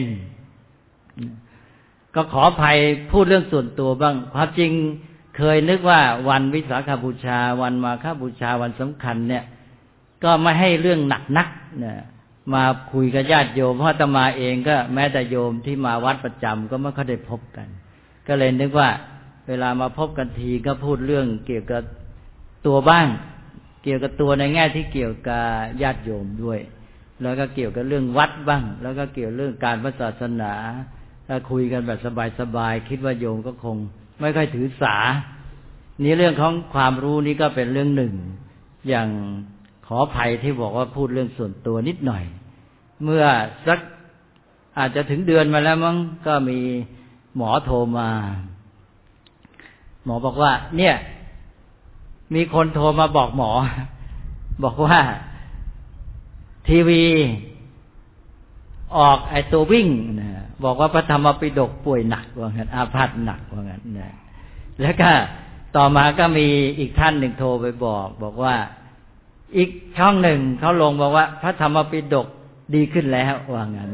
ก็ขออภัยพูดเรื่องส่วนตัวบ้างความจริงเคยนึกว่าวันวิสาขบูชาวันมาฆบูชาวันสำคัญเนี่ยก็ไม่ให้เรื่องหนักนักเนี่ยมาคุยกับญาติโยมเพราะอาตมาเองก็แม้แต่โยมที่มาวัดประจำก็ไม่ค่อยได้พบกันก็เลยนึกว่าเวลามาพบกันทีก็พูดเรื่องเกี่ยวกับตัวบ้างเกี่ยวกับตัวในแง่ที่เกี่ยวกับญาติโยมด้วยแล้วก็เกี่ยวกับเรื่องวัดบ้างแล้วก็เกี่ยวเรื่องการพระศาสนาถ้าคุยกันแบบสบายๆคิดว่าโยมก็คงไม่ค่อยถือสานี่เรื่องของความรู้นี่ก็เป็นเรื่องหนึ่งอย่างขออภัยที่บอกว่าพูดเรื่องส่วนตัวนิดหน่อยเมื่อสักอาจจะถึงเดือนมาแล้วมั้งก็มีหมอโทรมาหมอบอกว่าเนี่ยมีคนโทรมาบอกหมอบอกว่าทีวีออกไอ้ตัววิ่งนะบอกว่าพระธรรมปิฎกป่วยหนักว่างั้นอาพาธหนักว่างั้นนะแล้วก็ต่อมาก็มีอีกท่านหนึ่งโทรไปบอกว่าอีกช่องหนึ่งเขาลงบอกว่าพระธรรมปิฎกดีขึ้นแล้วว่างั้น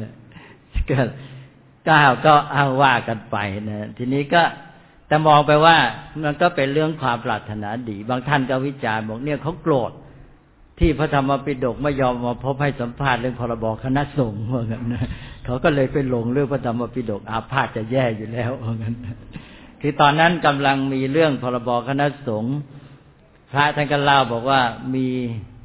ก็เอาว่ากันไปนะทีนี้ก็แต่มองไปว่ามันก็เป็นเรื่องความปรารถนาดีบางท่านก็วิจารณ์บอกเนี่ยเขาโกรธที่พระธรรมปิฎกไม่ยอมมาพบให้สัมภาษณ์เรื่องพรบคณะสงฆ์ว่างั้นนะเขาก็เลยไปลงเรื่องพระธรรมปิฎกอาพาธจะแย่อยู่แล้วว่างั้นคือตอนนั้นกำลังมีเรื่องพรบคณะสงฆ์พระท่านก็เล่าบอกว่ามี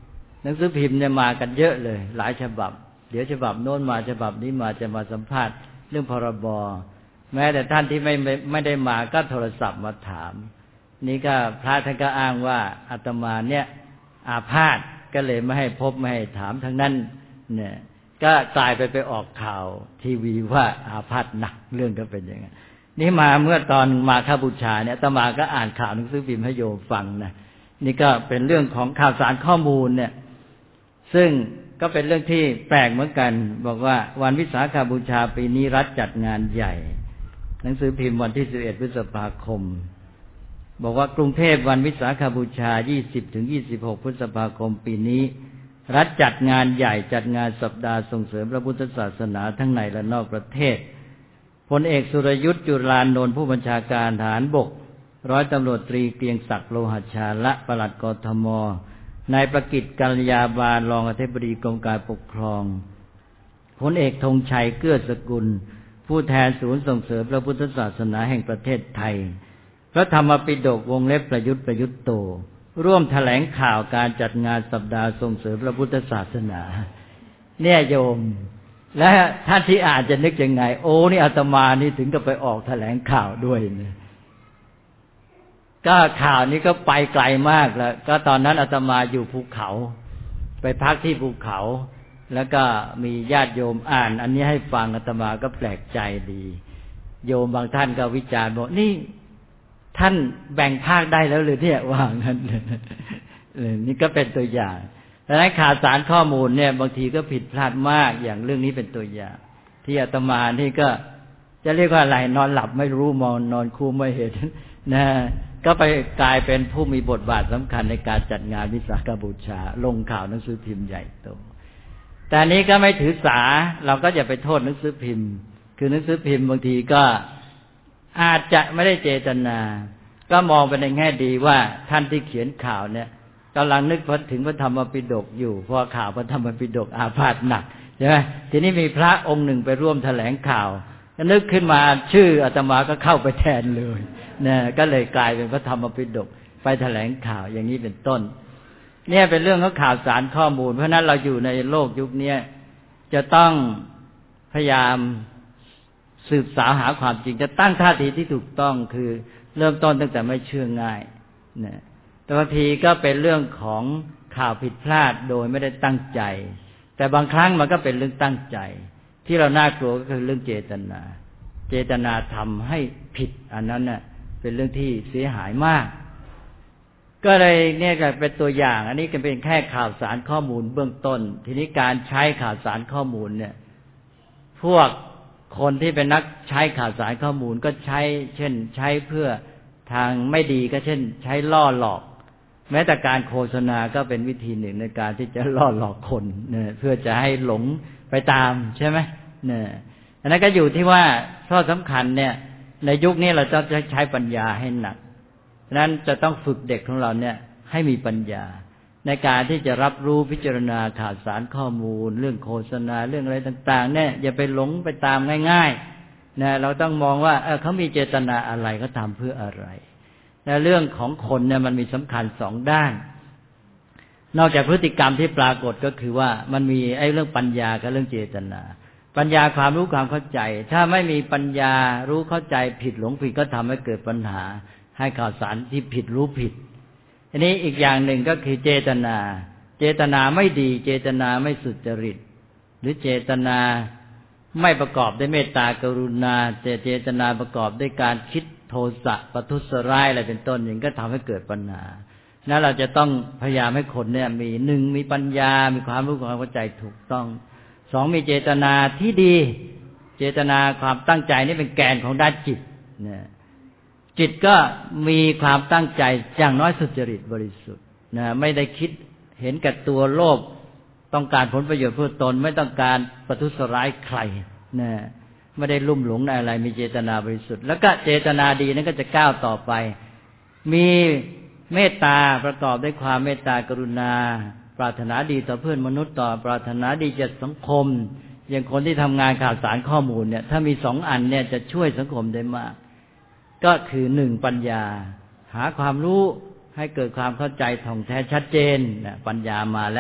หนังสือพิมพ์เนี่ยมากันเยอะเลยหลายฉบับเดี๋ยวฉบับโน้นมาฉบับนี้มาจะมาสัมภาษณ์เรื่องพรบแม้แต่ท่านที่ไม่ได้มาก็โทรศัพท์มาถามนี่ก็พระท่านก็อ้างว่าอาตมาเนี่ยอาพาธก็เลยไม่ให้พบไม่ให้ถามทั้งนั้นเนี่ยก็กลายไปออกข่าวทีวีว่าอาพาธหนักเรื่องก็เป็นอย่างนั้นนี่มาเมื่อตอนมาฆบูชาเนี่ยอาตมาก็อ่านข่าวหนังสือพิมพ์ให้โยมฟังนะนี่ก็เป็นเรื่องของข่าวสารข้อมูลเนี่ยซึ่งก็เป็นเรื่องที่แปลกเหมือนกันบอกว่าวันวิสาขบูชาปีนี้รัฐจัดงานใหญ่หนังสือพิมพ์วันที่11พฤษภาคมบอกว่ากรุงเทพวันวิสาขบูชา 20-26 พฤษภาคมปีนี้รัฐจัดงานใหญ่จัดงานสัปดาห์ส่งเสริมพระพุทธศาสนาทั้งในและนอกประเทศพลเอกสุรยุทธจุลานนท์ผู้บัญชาการทหารบกร้อยตำรวจตรีเกรียงศักดิ์โลหชาละปลัดกทมนายประกิตกัลยาบาลรองอธิบดีกรมการปกครองพลเอกธงชัยเกื้อสกุลผู้แทนศูนย์ส่งเสริมพระพุทธศาสนาแห่งประเทศไทยพระธรรมปิฎกวงเล็บประยุทธ์ประยุทธ์โตร่วมแถลงข่าวการจัดงานสัปดาห์ส่งเสริมพระพุทธศาสนาเนี่ยโยมและท่านที่อ่านจะนึกยังไงโอ้นี่อาตมานี่ถึงกับไปออกแถลงข่าวด้วยเนี่ยก็ข่าวนี้ก็ไปไกลมากแล้วก็ตอนนั้นอาตมาอยู่ภูเขาไปพักที่ภูเขาแล้วก็มีญาติโยมอ่านอันนี้ให้ฟังอาตมาก็แปลกใจดีโยมบางท่านก็วิจารณ์บอกนี่ท่านแบ่งภาคได้แล้วหรือเนี่ยว่างั้นนี่ก็เป็นตัวอย่างดังนั้นข่าวสารข้อมูลเนี่ยบางทีก็ผิดพลาดมากอย่างเรื่องนี้เป็นตัวอย่างที่อาตมานี่ก็จะเรียกว่าอะไรนอนหลับไม่รู้มองนอนคู่ไม่เห็นนะก็ไปกลายเป็นผู้มีบทบาทสำคัญในการจัดงานวิสาขบูชาลงข่าวหนังสือพิมพ์ใหญ่โตแต่นี้ก็ไม่ถือสาเราก็อย่าไปโทษหนังสือพิมพ์คือหนังสือพิมพ์บางทีก็อาจจะไม่ได้เจตนาก็มองไปในแง่ดีว่าท่านที่เขียนข่าวเนี่ยกำลังนึกถึงพระธรรมปิฎกอยู่เพราะข่าวพระธรรมปิฎกอาพาธหนักใช่ไหมทีนี้มีพระองค์หนึ่งไปร่วมแถลงข่าวนึกขึ้นมาชื่ออาตมาก็เข้าไปแทนเลยนะก็เลยกลายเป็นพระธรรมปิฎกไปแถลงข่าวอย่างนี้เป็นต้นเนี่ยเป็นเรื่องของข่าวสารข้อมูลเพราะนั้นเราอยู่ในโลกยุคนี้จะต้องพยายามสืบสาวหาความจริงจะตั้งท่าทีที่ถูกต้องคือเริ่มต้นตั้งแต่ไม่เชื่อง่ายนะแต่บางทีก็เป็นเรื่องของข่าวผิดพลาดโดยไม่ได้ตั้งใจแต่บางครั้งมันก็เป็นเรื่องตั้งใจที่เราน่ากลัวก็คือเรื่องเจตนาทำให้ผิดอันนั้นน่ะเป็นเรื่องที่เสียหายมากก็เลยเนี่ยก็เป็นตัวอย่างอันนี้ก็เป็นแค่ข่าวสารข้อมูลเบื้องต้นทีนี้การใช้ข่าวสารข้อมูลเนี่ยพวกคนที่เป็นนักใช้ข่าวสารข้อมูลก็ใช้เช่นใช้เพื่อทางไม่ดีก็เช่นใช้ล่อหลอกแม้แต่การโฆษณาก็เป็นวิธีหนึ่งในการที่จะล่อหลอกคนเนี่ยเพื่อจะให้หลงไปตามใช่ไหมเนี่ยอันนั้นก็อยู่ที่ว่าข้อสำคัญเนี่ยในยุคนี้เราจะใช้ปัญญาให้หนักฉะนั้นจะต้องฝึกเด็กของเราเนี่ยให้มีปัญญาในการที่จะรับรู้พิจารณาข่าวสารข้อมูลเรื่องโฆษณาเรื่องอะไรต่างๆเนี่ยอย่าไปหลงไปตามง่ายๆนะเราต้องมองว่าเขามีเจตนาอะไรเขาทำเพื่ออะไรและเรื่องของคนเนี่ยมันมีสำคัญสองด้านนอกจากพฤติกรรมที่ปรากฏก็คือว่ามันมีไอ้เรื่องปัญญากับเรื่องเจตนาปัญญาความรู้ความเข้าใจถ้าไม่มีปัญญารู้เข้าใจผิดหลงผิดก็ทำให้เกิดปัญหาให้ข่าวสารที่ผิดรู้ผิดทีนี้อีกอย่างหนึ่งก็คือเจตนาไม่ดีเจตนาไม่สุจริตหรือเจตนาไม่ประกอบด้วยเมตตากรุณาแต่เจตนาประกอบด้วยการคิดโทสะประทุษร้ายอะไรเป็นต้นอย่างก็ทำให้เกิดปัญหานั้นเราจะต้องพยายามให้คนเนี่ยมีหนึ่งมีปัญญามีความรู้ความเข้าใจถูกต้องสองมีเจตนาที่ดีเจตนาความตั้งใจนี่เป็นแกนของด้านจิตนะจิตก็มีความตั้งใจอย่างน้อยสุจริตบริสุทธิ์นะไม่ได้คิดเห็นแก่ตัวโลภต้องการผลประโยชน์เพื่อตนไม่ต้องการประทุษร้ายใครนะไม่ได้ลุ่มหลงในอะไรมีเจตนาบริสุทธิ์แล้วก็เจตนาดีนั้นก็จะก้าวต่อไปมีเมตตาประกอบด้วยความเมตตากรุณาปรารถนาดีต่อเพื่อนมนุษย์ต่อปรารถนาดีจะสังคมอย่างคนที่ทำงานข่าวสารข้อมูลเนี่ยถ้ามีสองอันเนี่ยจะช่วยสังคมได้มากก็คือหนึ่งปัญญาหาความรู้ให้เกิดความเข้าใจท่องแท้ชัดเจนนะปัญญามาแล้ว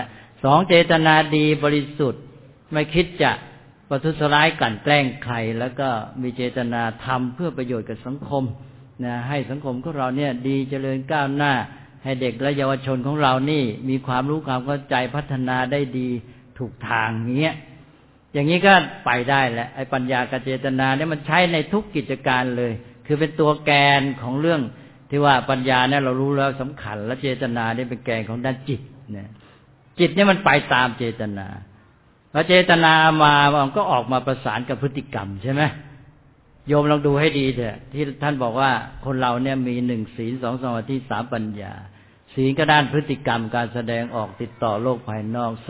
2เจตนาดีบริสุทธิ์ไม่คิดจะประทุษร้ายกลั่นแกล้งใครแล้วก็มีเจตนาทำเพื่อประโยชน์กับสังคมนะให้สังคมของเราเนี่ยดีเจริญก้าวหน้าให้เด็กและเยาวชนของเรานี่มีความรู้ความเข้าใจพัฒนาได้ดีถูกทางอย่างนี้ก็ไปได้แหละไอ้ปัญญากับเจตนาเนี่ยมันใช้ในทุกกิจการเลยคือเป็นตัวแกนของเรื่องที่ว่าปัญญาเนี่ยเรารู้แล้วสำคัญและเจตนาเนี่ยเป็นแกนของด้านจิตเนี่ยจิตเนี่ยมันไปตามเจตนาพอเจตนามามันก็ออกมาประสานกับพฤติกรรมใช่ไหมโยมลองดูให้ดีเถอะที่ท่านบอกว่าคนเราเนี่ยมี1ศีล2สมาธิ3ปัญญาศีลก็ด้านพฤติกรรมการแสดงออกติดต่อโลกภายนอก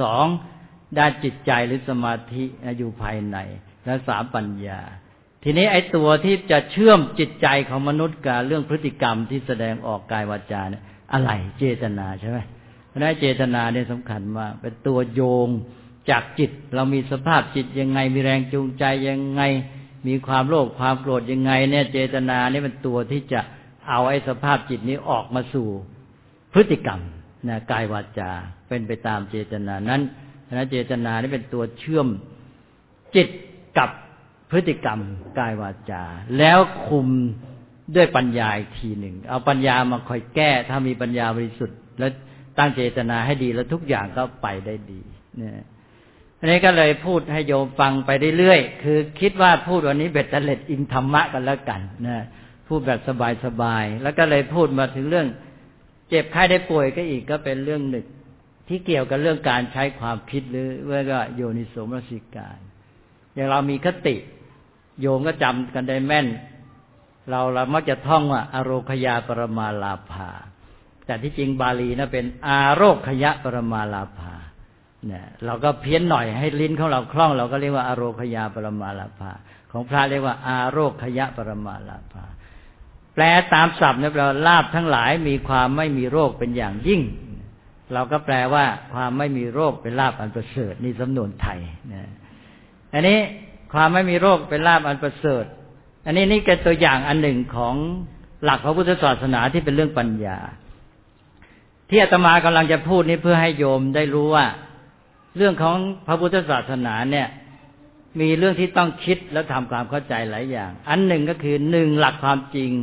2ด้านจิตใจหรือสมาธิอยู่ภายในและ3ปัญญาทีนี้ไอ้ตัวที่จะเชื่อมจิตใจของมนุษย์กับเรื่องพฤติกรรมที่แสดงออกกายวาจาเนี่ยอะไรเจตนาใช่ไหมเพราะฉะนั้นเจตนาเนี่ยสำคัญมากเป็นตัวโยงจากจิตเรามีสภาพจิตยังไงมีแรงจูงใจยังไงมีความโลภความโกรธยังไงเนี่ยเจตนาเนี่ยเป็นตัวที่จะเอาไอ้สภาพจิตนี้ออกมาสู่พฤติกรรมนะกายวาจาเป็นไปตามเจตนานั้นนะเจตนานี่เป็นตัวเชื่อมจิตกับพฤติกรรมกายวาจาแล้วคุมด้วยปัญญาอีกทีหนึ่งเอาปัญญามาคอยแก้ถ้ามีปัญญาบริสุทธิ์แล้วตั้งเจตนาให้ดีแล้วทุกอย่างก็ไปได้ดีเนี่ยอันนี้ก็เลยพูดให้โยมฟังไปเรื่อยๆคือคิดว่าพูดวันนี้เบ็ดเตล็ดอินธรรมะกันแล้วกันนะพูดแบบสบายๆแล้วก็เลยพูดมาถึงเรื่องเจ็บไข้ได้ป่วยก็อีกก็เป็นเรื่องหนึ่งที่เกี่ยวกับเรื่องการใช้ความคิดหรือว่าโยนิโสมนสิการอย่างเรามีคติโยมก็จำกันได้แม่นเรามักจะท่องว่าอโรคยาปรมาลาภาแต่ที่จริงบาลีนะเป็นอาโรคยะปรมาลาภาเนี่ยเราก็เพี้ยนหน่อยให้ลิ้นของเราคล่องเราก็เรียกว่าอโรคยาปรมาลาภาของพระเรียกว่าอาโรคยะปรมาลาภาแปลตามศัพท์เนี่ยแปลว่าลาภทั้งหลายมีความไม่มีโรคเป็นอย่างยิ่งเราก็แปลว่าความไม่มีโรคเป็นลาภอันประเสริฐนี่สำนวนไทยนะอันนี้ความไม่มีโรคเป็นลาภอันประเสริฐอันนี้นี่เป็นตัวอย่างอันหนึ่งของหลักพระพุทธศาสนาที่เป็นเรื่องปัญญาที่อาตมากำลังจะพูดนี้เพื่อให้โยมได้รู้ว่าเรื่องของพระพุทธศาสนาเนี่ยมีเรื่องที่ต้องคิดแล้วทำความเข้าใจหลายอย่างอันหนึ่งก็คือ1หลักความจริง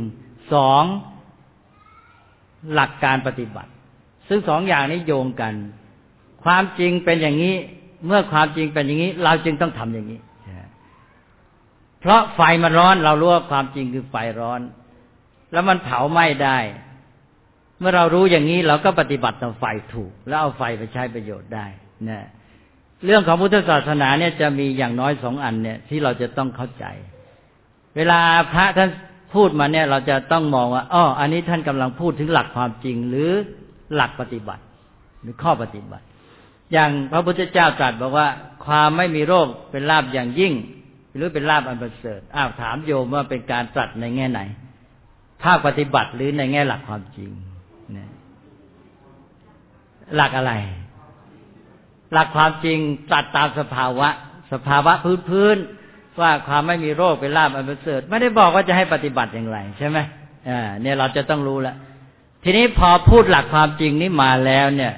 2หลักการปฏิบัติซึ่ง2อย่างนี้โยงกันความจริงเป็นอย่างนี้เมื่อความจริงเป็นอย่างนี้เราจึงต้องทำอย่างนี้เพราะไฟมันร้อนเรารู้ว่าความจริงคือไฟร้อนแล้วมันเผาไหม้ได้เมื่อเรารู้อย่างนี้เราก็ปฏิบัติต่อไฟถูกแล้วเอาไฟไปใช้ประโยชน์ได้นะเรื่องของพุทธศาสนาเนี่ยจะมีอย่างน้อย2อันเนี่ยที่เราจะต้องเข้าใจเวลาพระท่านพูดมาเนี่ยเราจะต้องมองว่าอันนี้ท่านกำลังพูดถึงหลักความจริงหรือหลักปฏิบัติหรือข้อปฏิบัติอย่างพระพุทธเจ้าตรัสบอกว่าความไม่มีโรคเป็นลาภอย่างยิ่งหรือเป็นลาภอันประเสริฐถามโยมว่าเป็นการตรัสในแง่ไหนภาคปฏิบัติหรือในแง่หลักความจริงเนี่ยหลักอะไรหลักความจริงตรัสตามสภาวะพื้นว่าความไม่มีโรคเป็นลาภอันประเสริฐไม่ได้บอกว่าจะให้ปฏิบัติอย่างไรใช่ไหมเนี่ยเราจะต้องรู้แล้วทีนี้พอพูดหลักความจริงนี้มาแล้วเนี่ย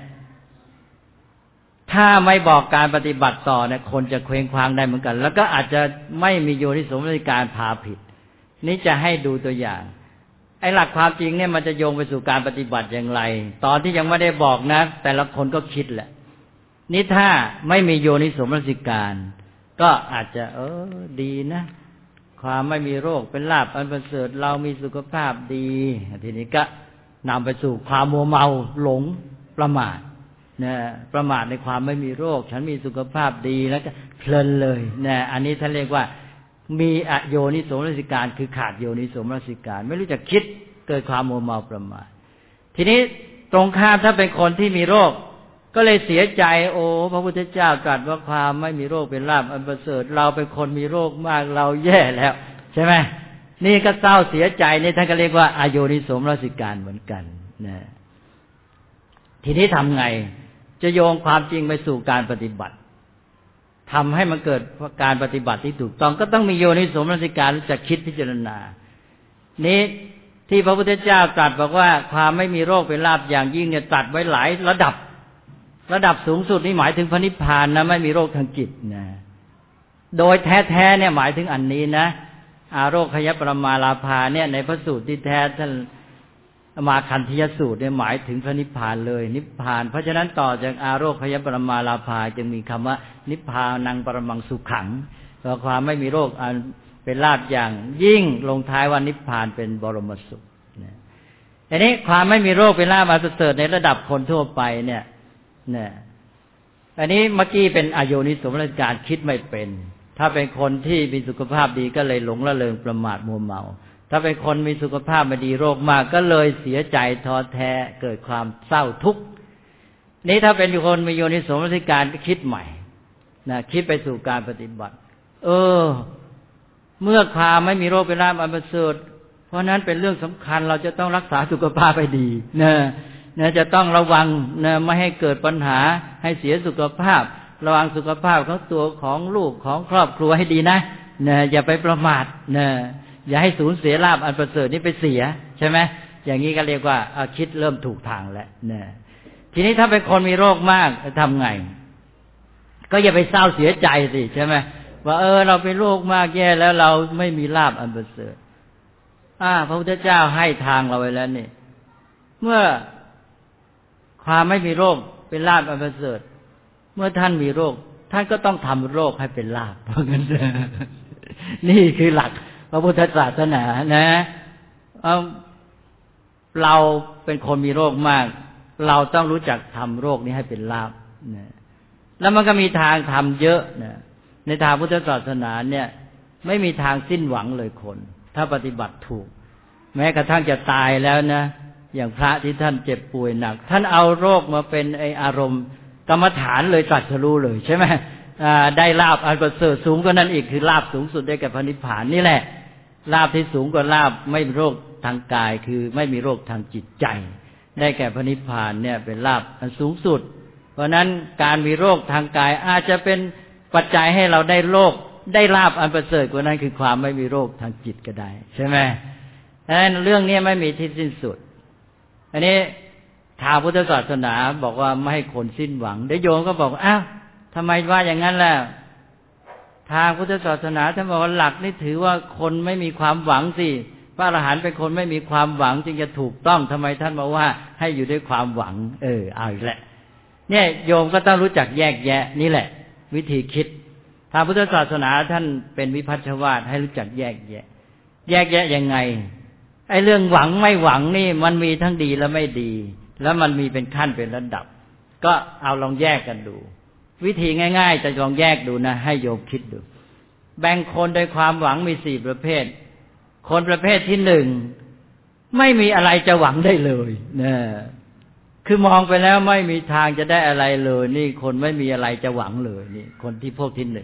ถ้าไม่บอกการปฏิบัติต่อเนี่ยคนจะเคว้งคว้างได้เหมือนกันแล้วก็อาจจะไม่มีโยนิโสมนสิการพาผิดนี่จะให้ดูตัวอย่างไอ้หลักความจริงเนี่ยมันจะโยงไปสู่การปฏิบัติอย่างไรตอนที่ยังไม่ได้บอกนะแต่ละคนก็คิดแหละนี่ถ้าไม่มีโยนิโสมนสิการก็อาจจะดีนะความไม่มีโรคเป็นลาภอันประเสริฐเรามีสุขภาพดีทีนี้ก็นำไปสู่ความมัวเมาหลงประมาทนะประมาทในความไม่มีโรคฉันมีสุขภาพดีแล้วก็เพลินเลยนะอันนี้ท่านเรียกว่ามีอโยนิโสมนสิการคือขาดโยนิโสมนสิการไม่รู้จักคิดเกิดความมัวเมาประมาททีนี้ตรงข้ามถ้าเป็นคนที่มีโรคก็เลยเสียใจพระพุทธเจ้าตรัสว่าความไม่มีโรคเป็นลาภอันประเสริฐเราเป็นคนมีโรคมากเราแย่แล้วใช่ไหมนี่ก็เศร้าเสียใจนี่ท่านก็เรียกว่าอโยนิโสมนสิการเหมือนกันนะทีนี้ทำไงจะโยงความจริงไปสู่การปฏิบัติทำให้มันเกิดการปฏิบัติที่ถูกต้องก็ต้องมีโยนิโสมนสิการรู้จักคิดพิจารณานี้ที่พระพุทธเจ้าตรัสบอกว่าความไม่มีโรคเป็นลาภอย่างยิ่งเนี่ยตรัสไว้หลายระดับระดับสูงสุดนี่หมายถึงพระนิพพานนะไม่มีโรคทางจิตนะโดยแท้ๆเนี่ยหมายถึงอันนี้นะอาโรคขยปรมาลาภาเนี่ยในพระสูตรที่แท้ท่านมาคันธยสูตรเนี่ยหมายถึงพระนิพพานเลยนิพพานเพราะฉะนั้นต่อจากอาโรคขยปรมาลาภาจึงมีคำว่านิพพานังปรมังสุขังเพราะความไม่มีโรคอันเป็นลาภอย่างยิ่งลงท้ายว่านิพพานเป็นบรมสุขอันนี้ความไม่มีโรคเป็นลาภอันประเสริฐในระดับคนทั่วไปเนี่ยอันนี้เมื่อกี้เป็นอโยนิโสมนสิการคิดไม่เป็นถ้าเป็นคนที่มีสุขภาพดีก็เลยหลงละเลงประมาทมัวเมาถ้าเป็นคนมีสุขภาพไม่ดีโรคมากก็เลยเสียใจท้อแท้เกิดความเศร้าทุกข์นี้ถ้าเป็นคนมีโยนิโสมนสิการคิดใหม่นะคิดไปสู่การปฏิบัติเมื่อความไม่มีโรคเป็นลาภอันประเสริฐเพราะนั้นเป็นเรื่องสำคัญเราจะต้องรักษาสุขภาพให้ดีนะจะต้องระวังนะไม่ให้เกิดปัญหาให้เสียสุขภาพระวังสุขภาพของตัวของลูกของครอบครัวให้ดีนะอย่าไปประมาทนะอย่าให้สูญเสียลาภอันประเสริฐนี้ไปเสียใช่ไหมอย่างนี้ก็เรียกว่าคิดเริ่มถูกทางแล้วนะทีนี้ถ้าเป็นคนมีโรคมากทำไงก็อย่าไปเศร้าเสียใจสิใช่ไหมว่าเราเป็นโรคมากแย่แล้วเราไม่มีลาภอันประเสริฐพระพุทธเจ้าให้ทางเราไว้แล้วนี่เมื่อความไม่มีโรคเป็นลาภอันประเสริฐเมื่อท่านมีโรคท่านก็ต้องทำโรคให้เป็นลาภเพราะงั้นนี่คือหลักพระพุทธศาสนานะเราเป็นคนมีโรคมากเราต้องรู้จักทำโรคนี้ให้เป็นลาภนะแล้วมันก็มีทางทำเยอะนะในทางพุทธศาสนาเนี่ยไม่มีทางสิ้นหวังเลยคนถ้าปฏิบัติถูกแม้กระทั่งจะตายแล้วนะอย่างพระที่ท่านเจ็บป่วยหนักท่านเอาโรคมาเป็นอารมณ์กรรมฐานเลยตรัสรู้เลยใช่ไหมได้ลาภอันประเสริฐสูงกว่านั้นอีกคือลาภสูงสุดได้แก่พระนิพพานนี่แหละลาภที่สูงกว่าลาภไม่มีโรคทางกายคือไม่มีโรคทางจิตใจได้แก่พระนิพพานเนี่ยเป็นลาภอันสูงสุดเพราะนั้นการมีโรคทางกายอาจจะเป็นปัจจัยให้เราได้โรคได้ลาภอันประเสริฐกว่านั้นคือความไม่มีโรคทางจิตก็ได้ใช่ไหมดังนั้นเรื่องนี้ไม่มีที่สิ้นสุดอันนี้ทางพุทธศาสนาบอกว่าไม่ให้คนสิ้นหวังเดี๋ยวโยมก็บอกทำไมว่าอย่างนั้นล่ะทางพุทธศาสนาท่านบอกว่าหลักนี่ถือว่าคนไม่มีความหวังสิพระอรหันต์เป็นคนไม่มีความหวังจึงจะถูกต้องทำไมท่านบอกว่าให้อยู่ด้วยความหวังเอาอีกแหละเนี่ยโยมก็ต้องรู้จักแยกแยะนี่แหละวิธีคิดทางพุทธศาสนาท่านเป็นวิภัชชวาทให้รู้จักแยกแยะยังไงไอ้เรื่องหวังไม่หวังนี่มันมีทั้งดีและไม่ดีแล้วมันมีเป็นขั้นเป็นระดับก็เอาลองแยกกันดูวิธีง่ายๆจะลองแยกดูนะให้โยมคิดดูแบ่งคนโดยความหวังมี4ประเภทคนประเภทที่1ไม่มีอะไรจะหวังได้เลยนะคือมองไปแล้วไม่มีทางจะได้อะไรเลยนี่คนไม่มีอะไรจะหวังเลยนี่คนที่พวกที่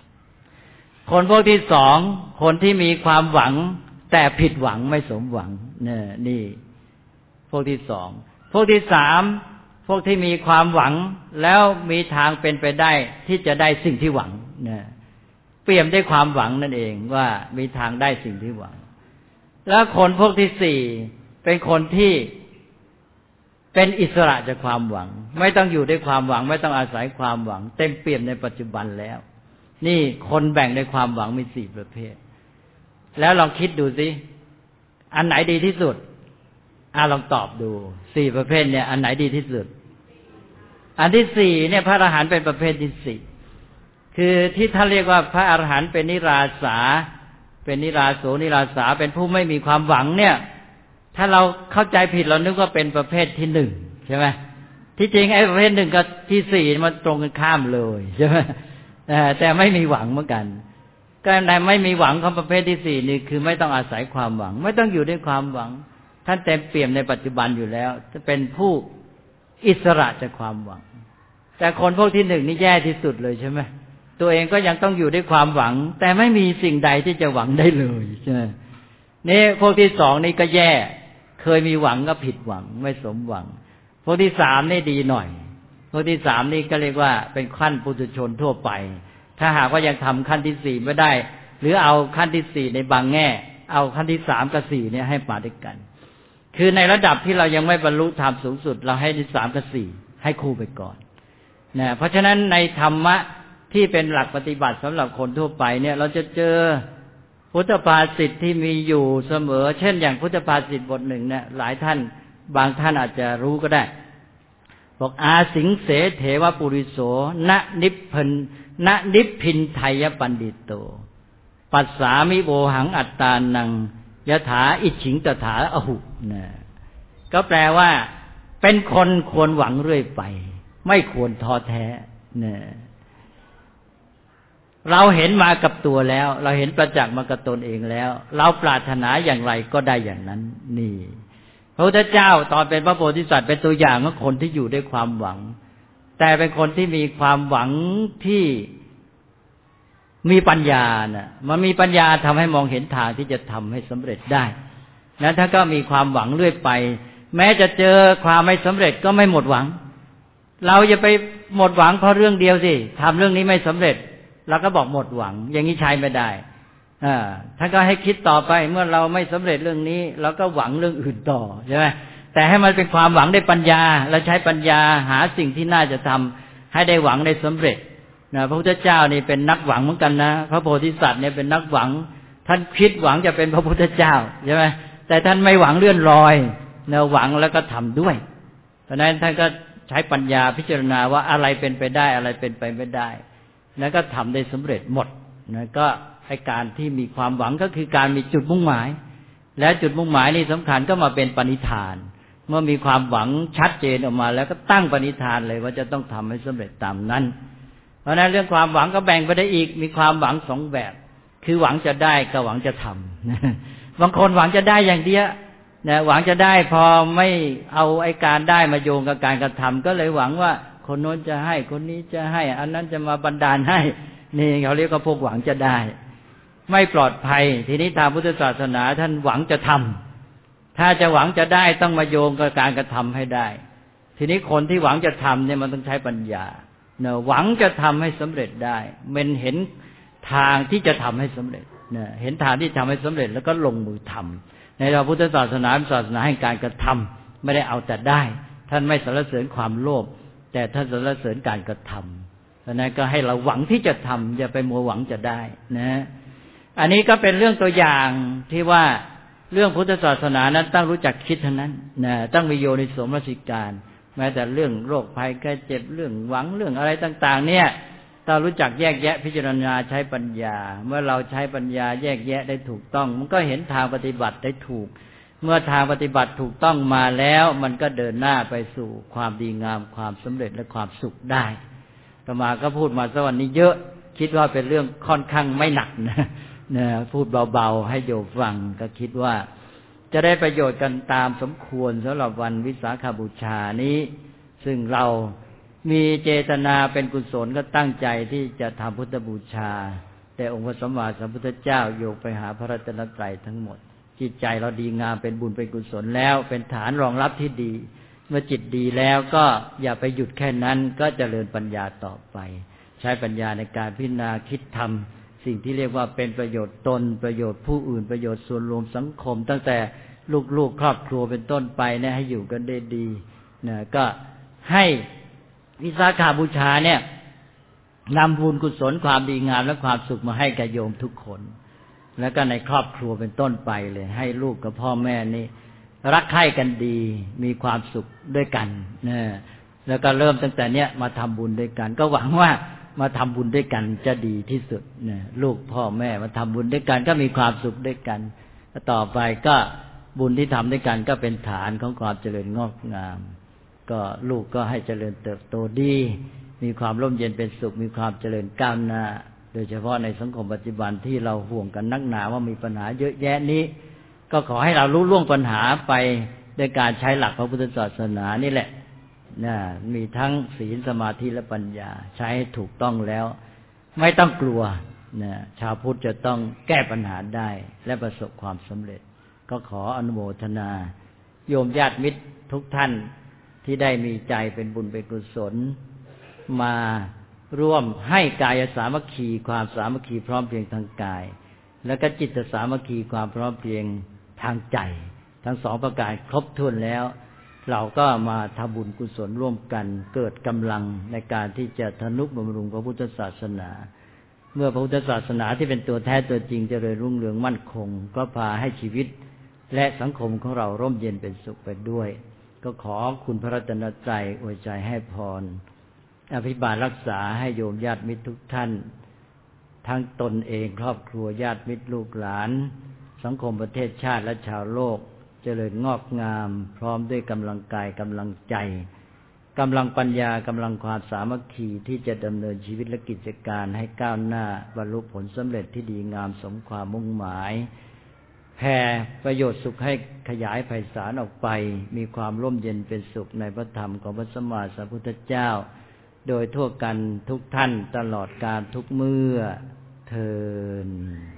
1คนพวกที่2คนที่มีความหวังแต่ผิดหวังไม่สมหวังนี่พวกที่2พวกที่3พวกที่มีความหวังแล้วมีทางเป็นไปได้ที่จะได้สิ่งที่หวังเปี่ยมด้วยความหวังนั่นเองว่ามีทางได้สิ่งที่หวังแล้วคนพวกที่4เป็นคนที่เป็นอิสระจากความหวังไม่ต้องอยู่ด้วยความหวังไม่ต้องอาศัยความหวังเต็มเปี่ยมในปัจจุบันแล้วนี่คนแบ่งในความหวังมี4ประเภทแล้วลองคิดดูสิอันไหนดีที่สุดลองตอบดู4ประเภทเนี่ยอันไหนดีที่สุดอันที่4เนี่ยพระอรหันต์เป็นประเภทที่4คือที่ท่านเรียกว่าพระอรหันต์เป็นนิราสาเป็นนิราโสนิราสาเป็นผู้ไม่มีความหวังเนี่ยถ้าเราเข้าใจผิดเรานึกว่าเป็นประเภทที่1ใช่ไหมที่จริงไอ้ประเภท1กับที่4มันตรงกันข้ามเลยใช่ไหมแต่ไม่มีหวังเหมือนกันการใดไม่มีหวังของประเภทที่4นี่คือไม่ต้องอาศัยความหวังไม่ต้องอยู่ด้วยความหวังท่านเต็มเปี่ยมในปัจจุบันอยู่แล้วจะเป็นผู้อิสระจากความหวังแต่คนพวกที่1นี่แย่ที่สุดเลยใช่ไหมตัวเองก็ยังต้องอยู่ด้วยความหวังแต่ไม่มีสิ่งใดที่จะหวังได้เลยใช่ไหมนี่พวกที่2นี่ก็แย่เคยมีหวังก็ผิดหวังไม่สมหวังพวกที่3นี่ดีหน่อยพวกที่3นี่ก็เรียกว่าเป็นขั้นปุถุชนทั่วไปถ้าหากว่ายังทำขั้นที่4ไม่ได้หรือเอาขั้นที่4ในบางแง่เอาขั้นที่3กับ4เนี่ยให้มาด้วยกันคือในระดับที่เรายังไม่บรรลุธรรมสูงสุดเราให้ที่3กับ4ให้คู่ไปก่อนนะเพราะฉะนั้นในธรรมะที่เป็นหลักปฏิบัติสำหรับคนทั่วไปเนี่ยเราจะเจอพุทธภาษิตที่มีอยู่เสมอเช่นอย่างพุทธภาษิตบทหนึ่งเนี่ยหลายท่านบางท่านอาจจะรู้ก็ได้บอกอาสิงเสเถวปุริโสณนิพพินไทยปันดิโตปัสสามิโวหังอัตตานังยถาอิจฉิงตถาอหุนะก็แปลว่าเป็นคนควรหวังเรื่อยไปไม่ควรท้อแท้นะเราเห็นมากับตัวแล้วเราเห็นประจักษ์มากับตนเองแล้วเราปรารถนาอย่างไรก็ได้อย่างนั้นนี่พระพุทธเจ้าตอนเป็นพระโพธิสัตว์เป็นตัวอย่างของคนที่อยู่ด้วยความหวังแต่เป็นคนที่มีความหวังที่มีปัญญานะมันมีปัญญาทำให้มองเห็นทางที่จะทำให้สำเร็จได้นะถ้าก็มีความหวังเรื่อยไปแม้จะเจอความไม่สำเร็จก็ไม่หมดหวังเราอย่าไปหมดหวังเพราะเรื่องเดียวสิทำเรื่องนี้ไม่สำเร็จเราก็บอกหมดหวังอย่างนี้ใช้ไม่ได้ท่านก็ให้คิดต่อไปเมื่อเราไม่สำเร็จเรื่องนี้เราก็หวังเรื่องอื่นต่อใช่ไหมแต่ให้มันเป็นความหวังได้ปัญญาและใช้ปัญญาหาสิ่งที่น่าจะทำให้ได้หวังได้สำเร็จพระพุทธเจ้านี่เป็นนักหวังเหมือนกันนะพระโพธิสัตว์เนี่ยเป็นนักหวังท่านคิดหวังจะเป็นพระพุทธเจ้าใช่ไหมแต่ท่านไม่หวังเลื่อนลอยหวังแล้วก็ทำด้วยเพราะนั้นท่านก็ใช้ปัญญาพิจารณาว่าอะไรเป็นไปได้อะไรเป็นไปไม่ได้แล้วก็ทำได้สำเร็จหมดนะก็ให้การที่มีความหวังก็คือการมีจุดมุ่งหมายและจุดมุ่งหมายนี่สำคัญก็มาเป็นปณิธานเมื่อมีความหวังชัดเจนออกมาแล้วก็ตั้งปณิธานเลยว่าจะต้องทำให้สำเร็จตามนั้นเพราะฉะนั้นเรื่องความหวังก็แบ่งไปได้อีกมีความหวังสองแบบคือหวังจะได้กับหวังจะทำบางคนหวังจะได้อย่างเดียวนะหวังจะได้พอไม่เอาไอ้การได้มาโยงกับการกระทำก็เลยหวังว่าคนโน้นจะให้คนนี้จะให้อันนั้นจะมาบันดาลให้นี่เขาเรียกว่าพวกหวังจะได้ไม่ปลอดภัยทีนี้ทางพุทธศาสนาท่านหวังจะทำถ้าจะหวังจะได้ต้องมาโยงกับการกระทำให้ได้ทีนี้คนที่หวังจะทำเนี่ยมันต้องใช้ปัญญาเนอะหวังจะทำให้สำเร็จได้มันเห็นทางที่จะทำให้สำเร็จเนอะเห็นทางที่ทำให้สำเร็จแล้วก็ลงมือทำในพระพุทธศาสนาเป็นศาสนาแห่งการกระทำไม่ได้เอาแต่ได้ท่านไม่สรรเสริญความโลภแต่ท่านสรรเสริญการกระทำเพราะนั้นก็ให้เราหวังที่จะทำอย่าไปมัวหวังจะได้นะอันนี้ก็เป็นเรื่องตัวอย่างที่ว่าเรื่องพุทธศาสนานั้นต้องรู้จักคิดเท่านั้นนะต้องมีโยนิโสมนสิการแม้แต่เรื่องโรคภัยไข้เจ็บเรื่องหวังเรื่องอะไรต่างๆเนี่ยต้องรู้จักแยกแยะพิจารณาใช้ปัญญาเมื่อเราใช้ปัญญาแยกแยะได้ถูกต้องมันก็เห็นทางปฏิบัติได้ถูกเมื่อทางปฏิบัติถูกต้องมาแล้วมันก็เดินหน้าไปสู่ความดีงามความสำเร็จและความสุขได้อาตมาก็พูดมาสักวันนี้เยอะคิดว่าเป็นเรื่องค่อนข้างไม่หนักนะพูดเบาๆให้โยมฟังก็คิดว่าจะได้ประโยชน์กันตามสมควรสำหรับวันวิสาขบูชานี้ซึ่งเรามีเจตนาเป็นกุศลก็ตั้งใจที่จะทำพุทธบูชาแต่องค์พระสัมมาสัมพุทธเจ้าโยกไปหาพระรัตนตรัยทั้งหมดจิตใจเราดีงามเป็นบุญเป็นกุศลแล้วเป็นฐานรองรับที่ดีเมื่อจิตดีแล้วก็อย่าไปหยุดแค่นั้นก็เจริญปัญญาต่อไปใช้ปัญญาในการพิจารณาคิดทำสิ่งที่เรียกว่าเป็นประโยชน์ตนประโยชน์ผู้อื่นประโยชน์ส่วนรวมสังคมตั้งแต่ลูกๆครอบครัวเป็นต้นไปเนี่ยให้อยู่กันได้ดีนะก็ให้วิสาขบูชาเนี่ยนำบุญกุศลความดีงามและความสุขมาให้แก่โยมทุกคนแล้วก็ในครอบครัวเป็นต้นไปเลยให้ลูกกับพ่อแม่นี่รักใคร่กันดีมีความสุขด้วยกันนะแล้วก็เริ่มตั้งแต่เนี้ยมาทำบุญด้วยกันก็หวังว่ามาทำบุญด้วยกันจะดีที่สุดนะลูกพ่อแม่มาทำบุญด้วยกันก็มีความสุขด้วยกันต่อไปก็บุญที่ทำด้วยกันก็เป็นฐานของความเจริญงอกงามก็ลูกก็ให้เจริญเติบโตดีมีความร่มเย็นเป็นสุขมีความเจริญก้าวหน้าโดยเฉพาะในสังคมปัจจุบันที่เราห่วงกันนักหนาว่ามีปัญหาเยอะแยะนี้ก็ขอให้เรารู้ล่วงปัญหาไปด้วยการใช้หลักพระพุทธศาสนานี่แหละมีทั้งศีลสมาธิและปัญญาใช้ให้ถูกต้องแล้วไม่ต้องกลัวชาวพุทธจะต้องแก้ปัญหาได้และประสบความสำเร็จก็ขออนุโมทนาโยมญาติมิตรทุกท่านที่ได้มีใจเป็นบุญเป็นกุศลมาร่วมให้กายสามัคคีความสามัคคีพร้อมเพรียงทางกายแล้วก็จิตสามัคคีความพร้อมเพรียงทางใจทั้งสองประการครบถ้วนแล้วเราก็มาทำบุญกุศลร่วมกันเกิดกำลังในการที่จะทนุบำรุงพระพุทธศาสนาเมื่อพระพุทธศาสนาที่เป็นตัวแท้ตัวจริงเจริญรุ่งเรืองมั่นคงก็พาให้ชีวิตและสังคมของเราร่มเย็นเป็นสุขไปด้วยก็ขอคุณพระรัตนตรัยอวยใจให้พรอภิบาลรักษาให้โยมญาติมิตรทุกท่านทั้งตนเองครอบครัวญาติมิตรลูกหลานสังคมประเทศชาติและชาวโลกเจริญงอกงามพร้อมด้วยกำลังกายกำลังใจกำลังปัญญากำลังความสามัคคีที่จะดำเนินชีวิตและกิจการให้ก้าวหน้าบรรลุผลสำเร็จที่ดีงามสมความมุ่งหมายแผ่ประโยชน์สุขให้ขยายไพศาลออกไปมีความร่มเย็นเป็นสุขในพระธรรมของพระสัมมาสัมพุทธเจ้าโดยทั่วกันทุกท่านตลอดกาลทุกเมื่อเทอญ